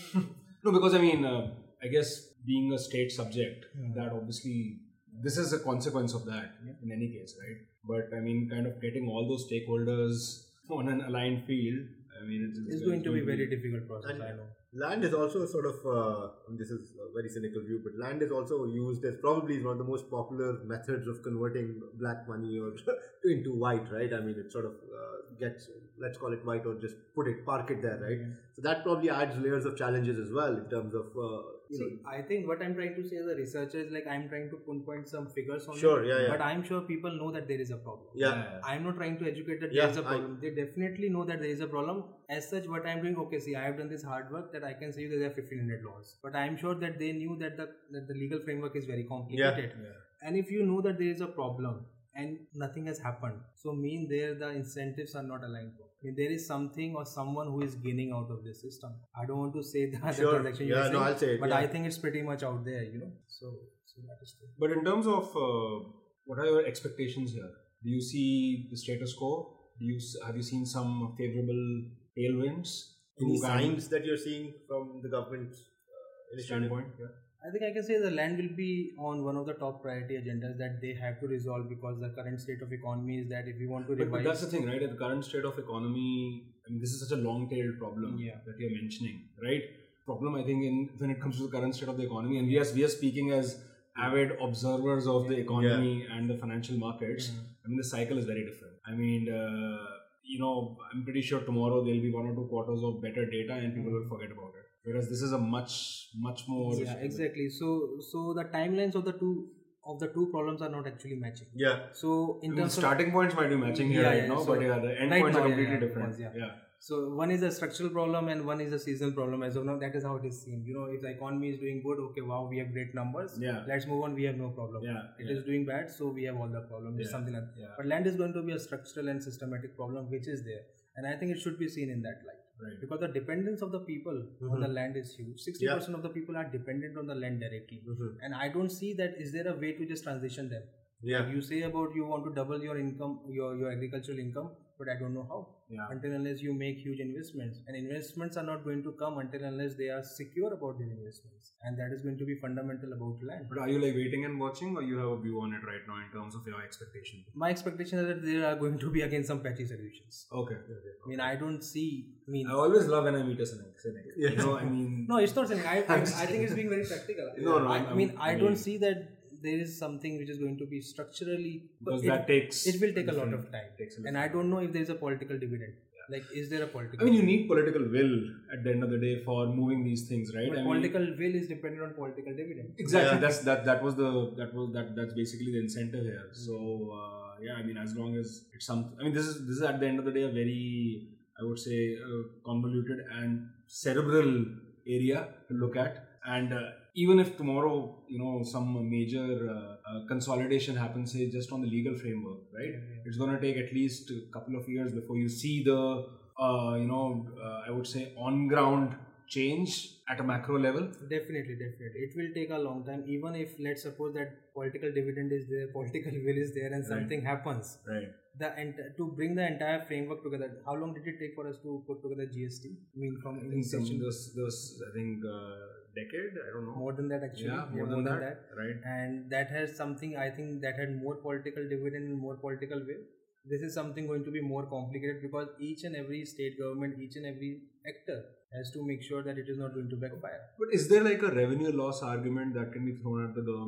No, because I mean, uh, I guess being a state subject, mm-hmm. that obviously this is a consequence of that, yeah. in any case, right? But I mean, kind of getting all those stakeholders on an aligned field, I mean, it's, it's, it's going to be a very difficult process. And I know. Land is also sort of, uh, this is a very cynical view, but land is also used as probably one of the most popular methods of converting black money or into white, right? I mean, it sort of uh, gets, let's call it white or just put it, park it there, right? Mm-hmm. So that probably adds layers of challenges as well in terms of, uh, you See, know. I think what I'm trying to say as a researcher is like I'm trying to pinpoint some figures on sure, it. Yeah, yeah. But I'm sure people know that there is a problem. Yeah. yeah. I'm not trying to educate that yeah, there is a problem. I, they definitely know that there is a problem. As such, what I'm doing, okay, see, I have done this hard work that I can say that there are fifteen hundred laws. But I'm sure that they knew that the that the legal framework is very complicated. Yeah. Yeah. And if you know that there is a problem and nothing has happened, so mean there the incentives are not aligned. I mean, there is something or someone who is gaining out of this system. I don't want to say that sure. the transaction yeah, you're no, saying, I'll say it, but yeah. I think it's pretty much out there, you know. So, so that is true. But in terms of uh, what are your expectations here? Do you see the status quo? Do you have you seen some favorable tailwinds? Any signs that you're seeing from the government's uh, standpoint? Yeah. I think I can say the land will be on one of the top priority agendas that they have to resolve, because the current state of economy is that if we want to but, revise... But that's the thing, right? The current state of economy, I mean, this is such a long-tailed problem yeah. that you're mentioning, right? Problem, I think, in when it comes to the current state of the economy, and yes, we are speaking as avid observers of the economy yeah. and the financial markets. Mm-hmm. I mean, the cycle is very different. I mean, uh, you know, I'm pretty sure tomorrow there'll be one or two quarters of better data and people mm-hmm. will forget about it. Whereas this is a much, much more... Yeah, exactly. So so the timelines of the two of the two problems are not actually matching. Yeah. So in I mean, terms starting of, points might be matching here yeah, right yeah, now, so but yeah, the end right points now, are completely yeah, yeah, different. course, yeah. yeah. So one is a structural problem and one is a seasonal problem. As of now, that is how it is seen. You know, if the economy is doing good, okay, wow, we have great numbers. Yeah. Let's move on. We have no problem. Yeah. It yeah. is doing bad, so we have all the problems. Yeah. It's something like that. Yeah. But land is going to be a structural and systematic problem, which is there, and I think it should be seen in that light. Right. Because the dependence of the people mm-hmm. on the land is huge. sixty percent yeah. of the people are dependent on the land directly. Mm-hmm. And I don't see that is there a way to just transition them. Yeah. Like you say about you want to double your income, your, your agricultural income, but I don't know how. Yeah. Until unless you make huge investments. And investments are not going to come until unless they are secure about their investments. And that is going to be fundamental about land. But are you like waiting and watching, or you have a view on it right now in terms of your expectation? My expectation is that there are going to be again some patchy solutions. Okay. okay. I mean, I don't see... I mean, I always love when I meet a cynic. Yeah. You know, I mean... No, it's not cynic. I, I, I think it's being very practical. no, no. I, I'm, I mean, I, I don't mean, see that there is something which is going to be structurally... Because it, that takes... It will take a lot of time. And I don't know if there is a political dividend. Yeah. Like, is there a political... I mean, you need political will at the end of the day for moving these things, right? But I political mean, will is dependent on political dividend. Exactly. Yeah. That's that. That was the that was that. That's basically the incentive here. So uh, yeah, I mean, as long as it's some... I mean, this is this is at the end of the day a very, I would say, uh, convoluted and cerebral area to look at. And uh, even if tomorrow, you know, some major uh, uh, consolidation happens, say just on the legal framework, right? Yeah. It's going to take at least a couple of years before you see the, uh, you know, uh, I would say on ground change at a macro level. Definitely, definitely. It will take a long time. Even if, let's suppose that political dividend is there, political will is there, and Right. something happens. Right. The ent- to bring the entire framework together, how long did it take for us to put together G S T? I mean, from I think some inception, this, this, I think uh, decade. I don't know. more than that actually. Yeah, more, than, that. Right. And that has something, I think, that had more political dividend and more political will. This is something going to be more complicated because each and every state government, each and every actor has to make sure that it is not going to backfire. But is there like a revenue loss argument that can be thrown at the government?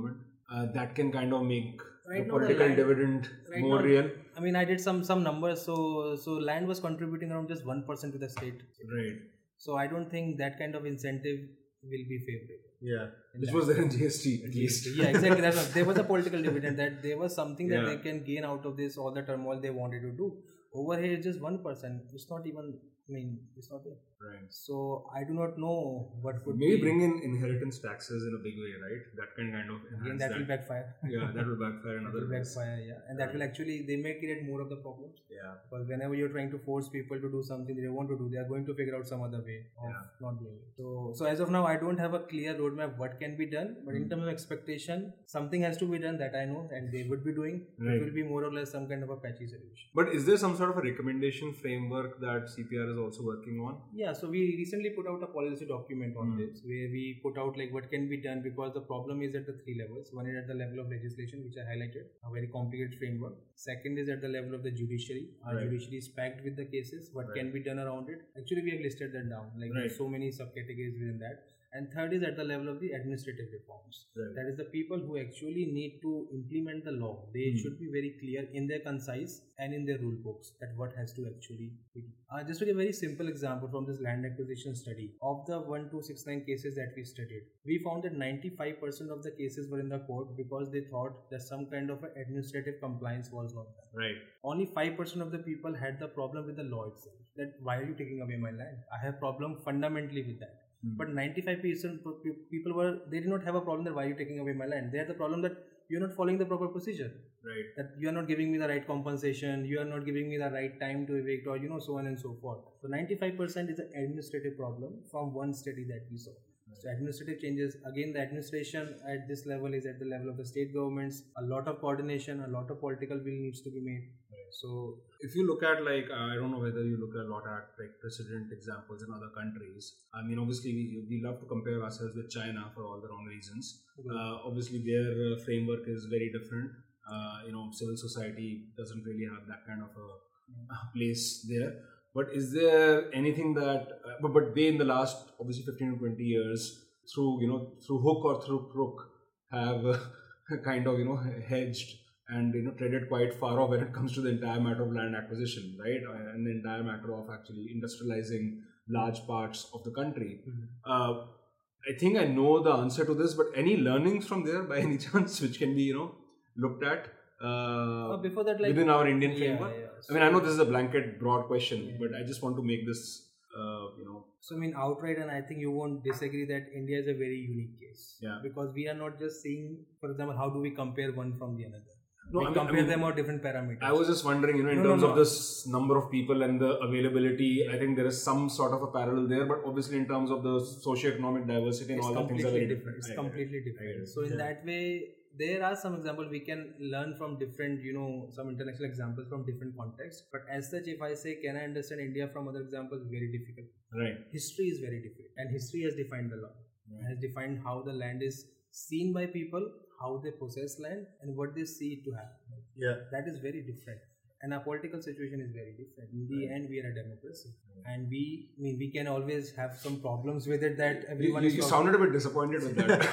uh, that can kind of make Right the now the political land- dividend right more now- real. I mean, I did some some numbers. So so land was contributing around just one percent to the state. Right. So I don't think that kind of incentive will be favorable. Yeah. Which was there in G S T at least. Yeah, exactly. That's what, there was a political dividend, that there was something that Yeah. they can gain out of this, all the turmoil they wanted to do. Over here, it's just one percent. It's not even. I mean, it's not there. Right. So I do not know what could Maybe be. bring in inheritance taxes in a big way, right? That can kind of enhance Again, that, that. will backfire. Yeah, that will backfire in That other will ways. backfire, yeah, and that will actually, they may create more of the problems. Yeah. Because whenever you're trying to force people to do something they want to do, they are going to figure out some other way of Yeah. not doing it. So, so as of now, I don't have a clear roadmap what can be done. But in terms of expectation, something has to be done, that I know, and they would be doing. Right. It will be more or less some kind of a patchy solution. But is there some sort of a recommendation framework that C P R is also working on? Yeah, so we recently put out a policy document on Hmm. this, where we put out like what can be done, because the problem is at the three levels. One is at the level of legislation, which I highlighted, a very complicated framework. Second is at the level of the judiciary. Our Right. judiciary is packed with the cases. What Right. can be done around it? Actually, we have listed that down. Like Right. there's so many subcategories within that. And third is at the level of the administrative reforms. Right. That is the people who actually need to implement the law. They Hmm. should be very clear in their concise and in their rule books that what has to actually be. Uh, just to give a very simple example from this land acquisition study, of the one two six nine cases that we studied, we found that ninety-five percent of the cases were in the court because they thought that some kind of a administrative compliance was not done. Right. Only five percent of the people had the problem with the law itself. That why are you taking away my land? I have problem fundamentally with that. Hmm. But ninety-five percent people were, they did not have a problem that why are you taking away my land. They had the problem that you're not following the proper procedure. Right. That you are not giving me the right compensation, you are not giving me the right time to evict, or you know, so on and so forth. So ninety-five percent is an administrative problem from one study that we saw. So administrative changes, again the administration at this level is at the level of the state governments. A lot of coordination, a lot of political will needs to be made. So If you look at like, uh, I don't know whether you look a lot at like precedent examples in other countries. I mean, obviously we, we love to compare ourselves with China for all the wrong reasons. Uh, obviously their uh, framework is very different. Uh, you know, civil society doesn't really have that kind of a uh, place there. But is there anything that, uh, but, but they in the last obviously fifteen to twenty years, through, you know, through hook or through crook, have uh, kind of, you know, hedged and, you know, treaded quite far off when it comes to the entire matter of land acquisition, right? Uh, and the entire matter of actually industrializing large parts of the country. Mhm. Uh, I think I know the answer to this, but any learnings from there by any chance which can be, you know, looked at uh, uh, before that, like within our Indian yeah, framework? yeah. I mean, I know this is a blanket, broad question, Yeah. but I just want to make this, uh, you know, So I mean outright, and I think you won't disagree that India is a very unique case. Yeah. Because we are not just seeing, for example, how do we compare one from the another? No, we I mean- compare I mean, them on different parameters. I was just wondering, you know, in No, no, terms no. of this number of people and the availability, I think there is some sort of a parallel there, but obviously in terms of the socioeconomic diversity and it's all that things are completely very different. It's I get it. completely I get different. it. So in Yeah. that way, there are some examples we can learn from different, you know, some international examples from different contexts. But as such, if I say, can I understand India from other examples? Very difficult. Right. History is very different, and history has defined the law. Right. Has defined how the land is seen by people, how they possess land, and what they see it to happen. Yeah. That is very different. And our political situation is very different. In the Right. end, we are a democracy, and we, I mean, we can always have some problems with it that You, everyone you, is you talking- sounded a bit disappointed with that.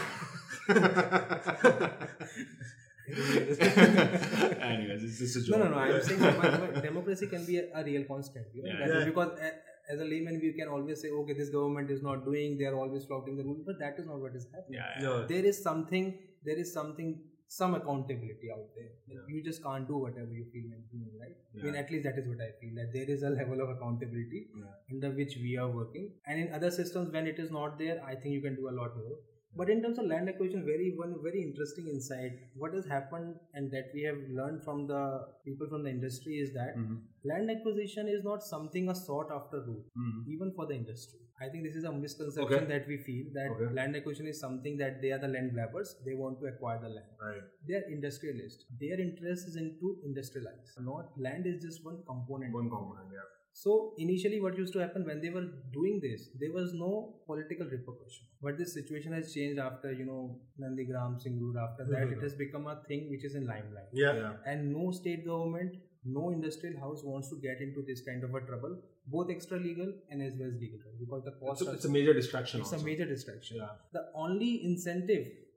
Anyways, it's just a joke. No, no, no. I'm saying that but- but democracy can be a, a real constant. You know? Yeah, That is yeah. Because a, as a layman, we can always say, okay, this government is not doing, they are always flouting the rules, but that is not what is happening. Yeah, yeah. No. There is something, there is something, some accountability out there. Like, you just can't do whatever you feel like doing, right? I mean, Yeah. at least that is what I feel, that there is a level of accountability Yeah. under which we are working. And in other systems, when it is not there, I think you can do a lot more. But in terms of land acquisition, very one very interesting insight. What has happened and that we have learned from the people from the industry is that Mhm. land acquisition is not something a sought after route, Mhm. even for the industry. I think this is a misconception Okay. that we feel that Okay. land acquisition is something that they are the land grabbers. They want to acquire the land. Right. They are industrialists. Their interest is into industrialize. Not land is just one component. One component, yeah. So initially what used to happen when they were doing this, there was no political repercussion. But this situation has changed after, you know, Nandigram, Singur. After that, Mhm. it has become a thing which is in limelight. Yeah. Yeah. And no state government, no industrial house wants to get into this kind of a trouble, both extra legal and as well as legal, because the cost It's a, are- it's a major distraction it's also. a major distraction. Yeah. The only incentive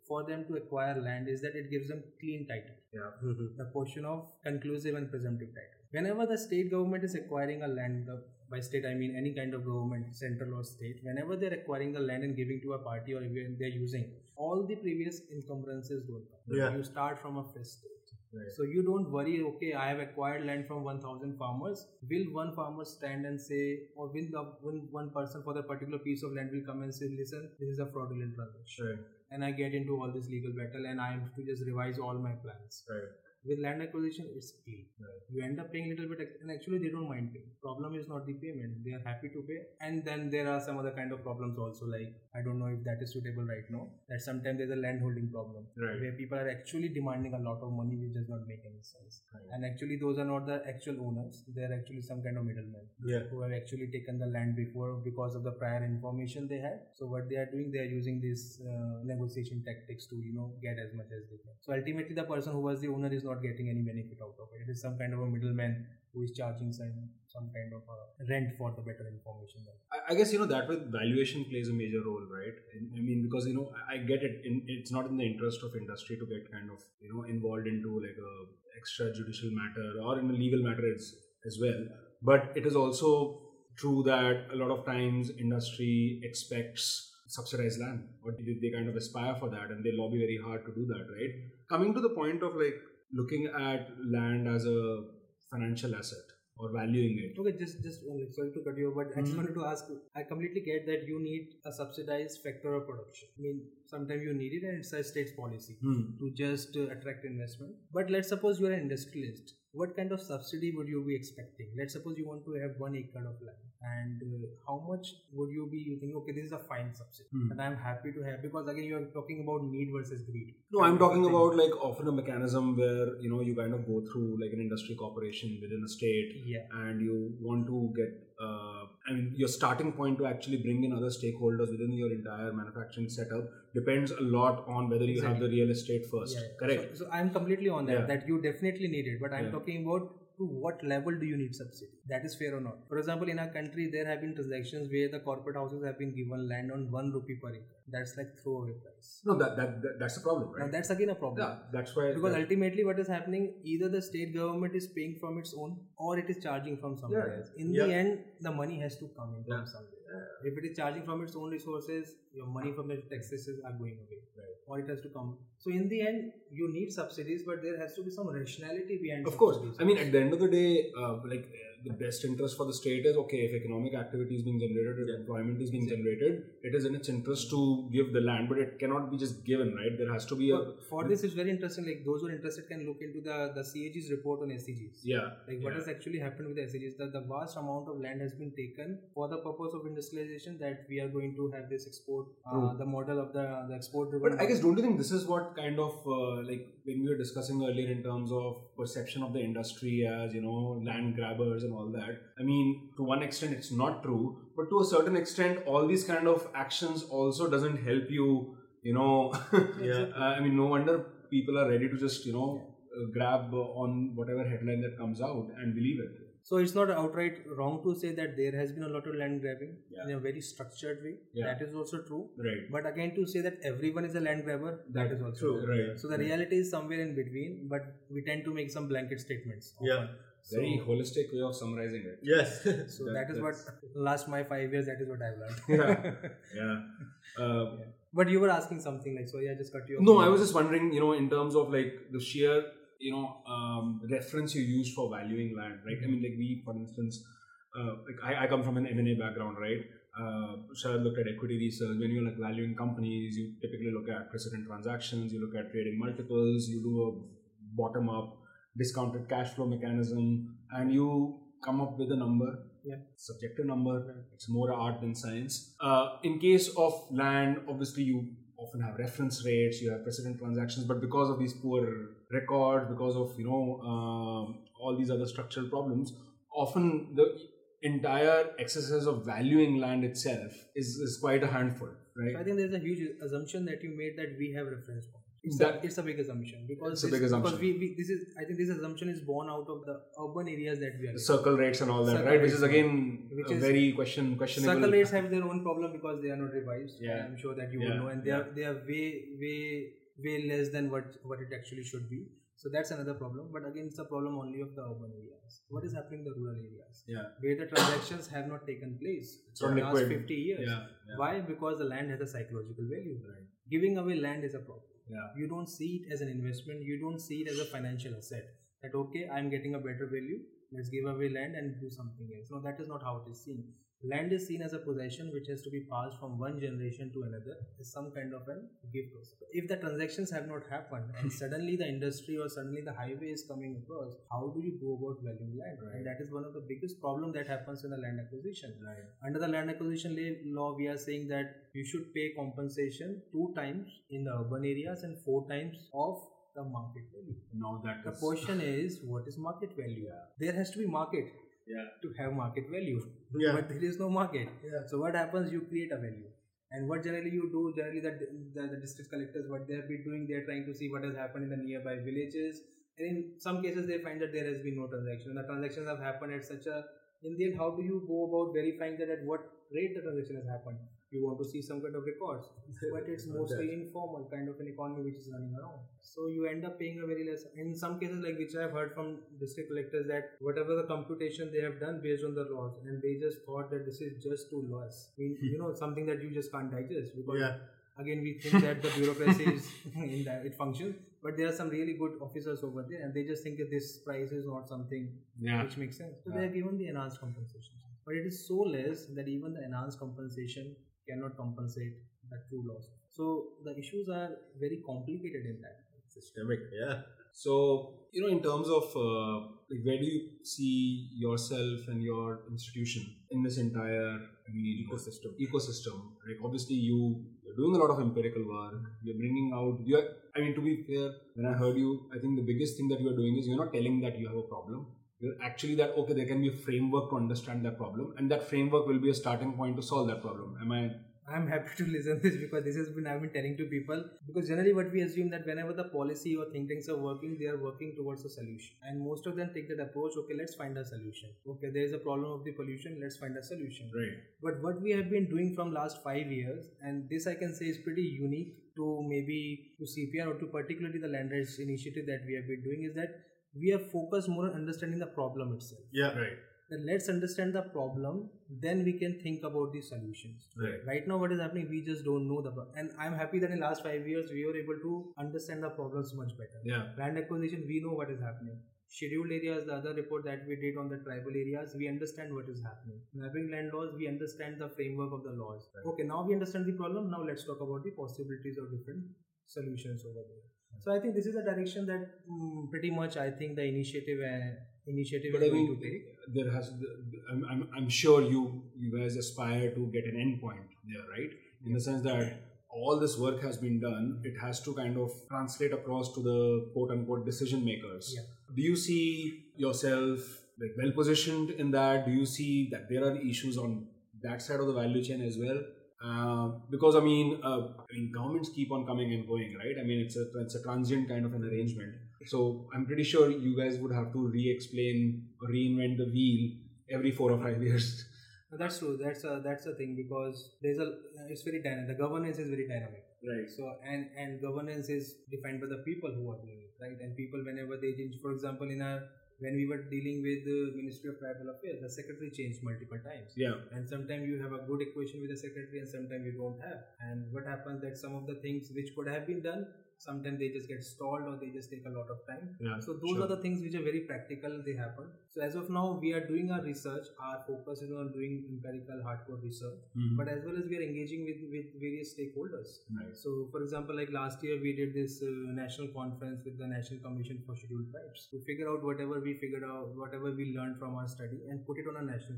for them to acquire land is that it gives them clean title. Yeah. Mm-hmm. The question of conclusive and presumptive title. Whenever the state government is acquiring a land, the, by state I mean any kind of government, central or state, whenever they're acquiring the land and giving to a party or even they're using, all the previous encumbrances don't come. Yeah. You start from a fresh state. Right. So you don't worry, okay, I have acquired land from one thousand farmers. Will one farmer stand and say, or will the one, one person for the particular piece of land will come and say, listen, this is a fraudulent transaction. Right. And I get into all this legal battle and I have to just revise all my plans. Right. With land acquisition, it's clean. Right. You end up paying a little bit, and actually they don't mind paying. Problem is not the payment; they are happy to pay. And then there are some other kind of problems also. Like I don't know if that is suitable right now. That sometimes there's a land holding problem Right. where people are actually demanding a lot of money, which does not make any sense. Right. And actually, those are not the actual owners; they are actually some kind of middlemen Yeah. who have actually taken the land before because of the prior information they had. So what they are doing, they are using these uh, negotiation tactics to you know get as much as they can. So ultimately, the person who was the owner is not getting any benefit out of it. It is some kind of a middleman who is charging some some kind of a rent for the better information. I, I guess you know that with valuation plays a major role, right? I mean, because you know I get it. In, it's not in the interest of industry to get kind of you know involved into like a extrajudicial matter or in a legal matter as as well. But it is also true that a lot of times industry expects subsidized land, or they, they kind of aspire for that, and they lobby very hard to do that, right? Coming to the point of like looking at land as a financial asset or valuing it. Okay, just just only sorry to cut you off, but I just Mhm. wanted to ask. I completely get that you need a subsidized factor of production. I mean, sometimes you need it, and it's a state's policy Hmm. to just uh, attract investment. But let's suppose you are an industrialist. What kind of subsidy would you be expecting? Let's suppose you want to have one acre of land, and uh, how much would you be thinking? Okay, this is a fine subsidy, Hmm. and I'm happy to have, because again you are talking about need versus greed. No, I'm talking Thing. about like often a mechanism where you know you kind of go through like an industry corporation within a state, Yeah. and you want to get. Uh, I mean, your starting point to actually bring in other stakeholders within your entire manufacturing setup depends a lot on whether you have Exactly. the real estate first. Yeah, yeah. Correct. So, so I'm completely on that. Yeah. That you definitely need it, but I'm Yeah. talking about to what level do you need subsidy? That is fair or not? For example, in our country, there have been transactions where the corporate houses have been given land on one rupee per acre. That's like throwaway price. No, that, that, that that's the problem, Now right? that's again a problem. Yeah, that's why. Because that- ultimately, what is happening? Either the state government is paying from its own, or it is charging from somewhere Yeah. else. In Yeah. the end, the money has to come in Yeah. from somewhere. If it is charging from its own resources, your money from the taxes are going away, Right. or it has to come. So in the end, you need subsidies, but there has to be some rationality behind. Of course. subsidies. I mean, at the end of the day, uh, like uh, the best interest for the state is okay if economic activity is being generated, if Yeah. employment is being generated, it is in its interest to give the land, but it cannot be just given, right? There has to be a For, for this, it's very interesting. Like those who are interested can look into the the C A G's report on S C Gs. yeah. Like what yeah. has actually happened with the S C Gs, that the vast amount of land has been taken for the purpose of industrialization, that we are going to have this export, uh, True. the model of the, the export driven. But I guess, don't you think this is what kind of uh, like when we were discussing earlier in terms of perception of the industry as you know land grabbers and all that? I mean, to one extent, it's not true, but to a certain extent, all these kind of actions also doesn't help you. You know, Yeah. uh, I mean, no wonder people are ready to just you know uh, grab uh, on whatever headline that comes out and believe it. So it's not outright wrong to say that there has been a lot of land grabbing Yeah. in a very structured way. Yeah. That is also true. Right. But again, to say that everyone is a land grabber, that is also True. true. Right. So the reality is somewhere in between, but we tend to make some blanket statements. Yeah. often. So, Very holistic way of summarizing it. Yes. so That- that is what last my five years. That is what I've learned. Yeah. Yeah. Uh, But you were asking something like, so yeah, just cut you off. No, I was just wondering, you know, in terms of like the sheer, you know, um, reference you use for valuing land, right? I mean, like we, for instance, uh, like I, I come from an M and A background, right? Uh, Sharad looked at equity research. When you're like valuing companies, you typically look at precedent transactions, you look at trading multiples, you do a bottom-up discounted cash flow mechanism, and you come up with a number. Yeah. Subjective number. It's more art than science. Uh, in case of land, obviously you often have reference rates, you have precedent transactions, but because of these poor records, because of you know um, all these other structural problems, often the entire exercise of valuing land itself is, is quite a handful, So I right? think there's a huge assumption that you made that we have reference points. It's That- a it's a big assumption because It's a this, big assumption. because we, we this is I think this assumption is born out of the urban areas that we are The in. circle rates and all that, Circle right? Which rates, is again which a is- very question questionable. Circle rates have their own problem because they are not revised. Yeah. I'm sure that you Yeah. will know, and they Yeah. are they are way way way less than what what it actually should be. So that's another problem. But again, it's a problem only of the urban areas. What is happening in the rural areas? Yeah. Where the transactions have not taken place It's for not the last liquid. fifty years. Yeah. yeah. Why? Because the land has a psychological value. Right. Giving away land is a problem. Yeah. You don't see it as an investment. You don't see it as a financial asset. That okay, I'm getting a better value. Let's give away land and do something else. No, that is not how it is seen. Land is seen as a possession which has to be passed from one generation to another as some kind of a gift. If the transactions have not happened and suddenly the industry or suddenly the highway is coming across, how do you go about valuing land? Right. And that is one of the biggest problem that happens in the land acquisition. Right. Under the land acquisition law, we are saying that you should pay compensation two times in the urban areas and four times of the market value. Now that The is- question is, what is market value? There has to be market Yeah. to have market value, Yeah. but there is no market. Yeah. So what happens? You create a value, and what generally you do, generally the, the, the district collectors, what they have been doing, they are trying to see what has happened in the nearby villages, and in some cases they find that there has been no transaction. The transactions have happened at such a, in the end, how do you go about verifying that at what rate the transaction has happened? You want to see some kind of records, but it's mostly informal kind of an economy which is running around. So you end up paying a very less. In some cases, like which I have heard from district collectors, that whatever the computation they have done based on the laws, and they just thought that this is just too loss. I mean, you know, something that you just can't digest because. Yeah. Again, we think that the bureaucracy is in that it functions, but there are some really good officers over there, and they just think that this price is not something Yeah. which makes sense. So Yeah. they are given the enhanced compensation, but it is so less that even the enhanced compensation cannot compensate the true loss. So the issues are very complicated in that. Systemic. Yeah. So, you know, in terms of uh, like where do you see yourself and your institution in this entire I mean, Ecosystem. Ecosystem, like obviously you you're doing a lot of empirical work. You're bringing out. You're. I mean, to be fair, when I heard you, I think the biggest thing that you are doing is you're not telling that you have a problem. You're actually that okay. There can be a framework to understand that problem, and that framework will be a starting point to solve that problem. Am I? I'm happy to listen this because this has been I've been telling to people, because generally what we assume that whenever the policy or think tanks are working, they are working towards a solution, and most of them take that approach. Okay, let's find a solution. Okay, there is a problem of the pollution. Let's find a solution. Right. But what we have been doing from last five years, and this I can say is pretty unique to maybe to C P R or to particularly the land rights initiative that we have been doing, is that we have focused more on understanding the problem itself. Yeah. Right. Then let's understand the problem, then we can think about the solutions. Right. Right now, what is happening, we just don't know the problem. And I'm happy that in last five years, we were able to understand the problems much better. Yeah. Land acquisition, we know what is happening. Scheduled areas, the other report that we did on the tribal areas, we understand what is happening. Mapping land laws, we understand the framework of the laws. Right. Okay, now we understand the problem. Now let's talk about the possibilities of different solutions over there. So I think this is the direction that mm, pretty much I think the initiative uh, initiative But is I going mean, to take. there has. I'm, I'm, I'm sure you you guys aspire to get an end point there, right? In the sense that all this work has been done, it has to kind of translate across to the quote unquote decision makers. Yeah. Do you see yourself like well positioned in that? Do you see that there are issues on that side of the value chain as well? Uh, because I mean, uh, I mean, governments keep on coming and going, right? I mean, it's a it's a transient kind of an arrangement. So I'm pretty sure you guys would have to re-explain or reinvent the wheel every four or five years. No, that's true. That's a that's a thing, because there's a it's very dynamic. The governance is very dynamic. Right. So and and governance is defined by the people who are doing it, right? And people, whenever they change, for example, in our when we were dealing with the Ministry of Tribal Affairs, the secretary changed multiple times. Yeah. And sometimes you have a good equation with the secretary, and sometimes you don't have. And what happens that some of the things which could have been done, sometimes they just get stalled or they just take a lot of time. Yeah. So those sure. are the things which are very practical. They happen. So as of now, we are doing our research. Our focus is on doing empirical, hardcore research. Mhm. But as well as we are engaging with with various stakeholders. Right. So, for example, like last year, we did this uh, national conference with the National Commission for Scheduled Tribes to figure out whatever we figured out, whatever we learned from our study, and put it on a national platform.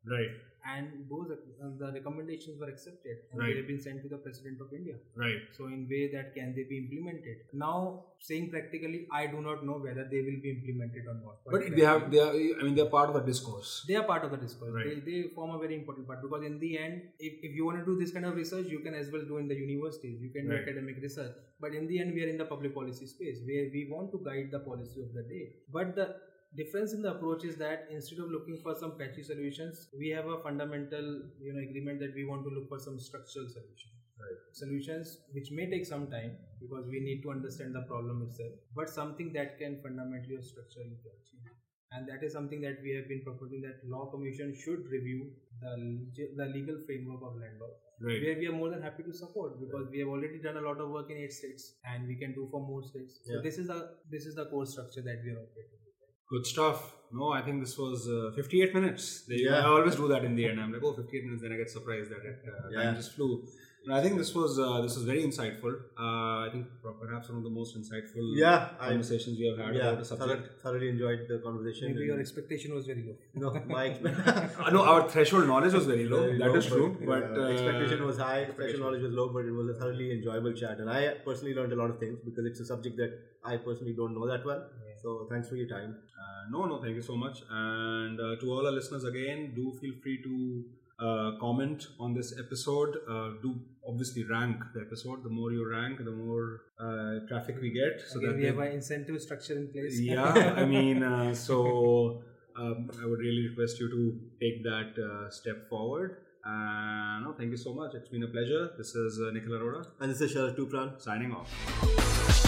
Right. And those uh, the recommendations were accepted and Right. they have been sent to the President of India. Right. So in way that can they be implemented? Now, saying practically, I do not know whether they will be implemented or not. But they have, they are, I mean, they are part of the discourse. They are part of the discourse. Right. They, they form a very important part because in the end, if, if you want to do this kind of research, you can as well do in the universities. You can do Right. academic research. But in the end, we are in the public policy space where we want to guide the policy of the day. But the difference in the approach is that instead of looking for some patchy solutions, we have a fundamental, you know, agreement that we want to look for some structural solutions. Right. Solutions which may take some time because we need to understand the problem itself, but something that can fundamentally or structurally be achieved. And that is something that we have been proposing, that Law Commission should review the, the legal framework of land law, Right. where we are more than happy to support because we have already done a lot of work in eight states and we can do for more states. So Yeah. this is the this is the core structure that we are operating with. Good stuff. No, I think this was uh, fifty-eight minutes. They, Yeah. I always do that in the end. I'm like, oh, fifty-eight minutes, then I get surprised that it, uh, Yeah. time just flew. And I think this was uh, this was very insightful. Uh, I think perhaps one of the most insightful Yeah, I, conversations we have had yeah, about the subject. thoroughly, thoroughly enjoyed the conversation. Maybe and- your expectation was very low. No, my expe- Uh, no, our threshold knowledge was very low. Very that low, is true. but, But uh, uh, expectation was high, expectation- expectation knowledge was low, but it was a thoroughly enjoyable chat. And I personally learned a lot of things because it's a subject that I personally don't know that well. Yeah. So thanks for your time. Uh, no, no, thank you so much. And uh, to all our listeners again, do feel free to uh, comment on this episode. Uh, do obviously rank the episode. The more you rank, the more uh, traffic we get. So Again, that we they- have an incentive structure in place. yeah, I mean, uh, so um, I would really request you to take that uh, step forward. And no, thank you so much. It's been a pleasure. This is uh, Nikhil Arora And this is Sharad Tupran. signing off.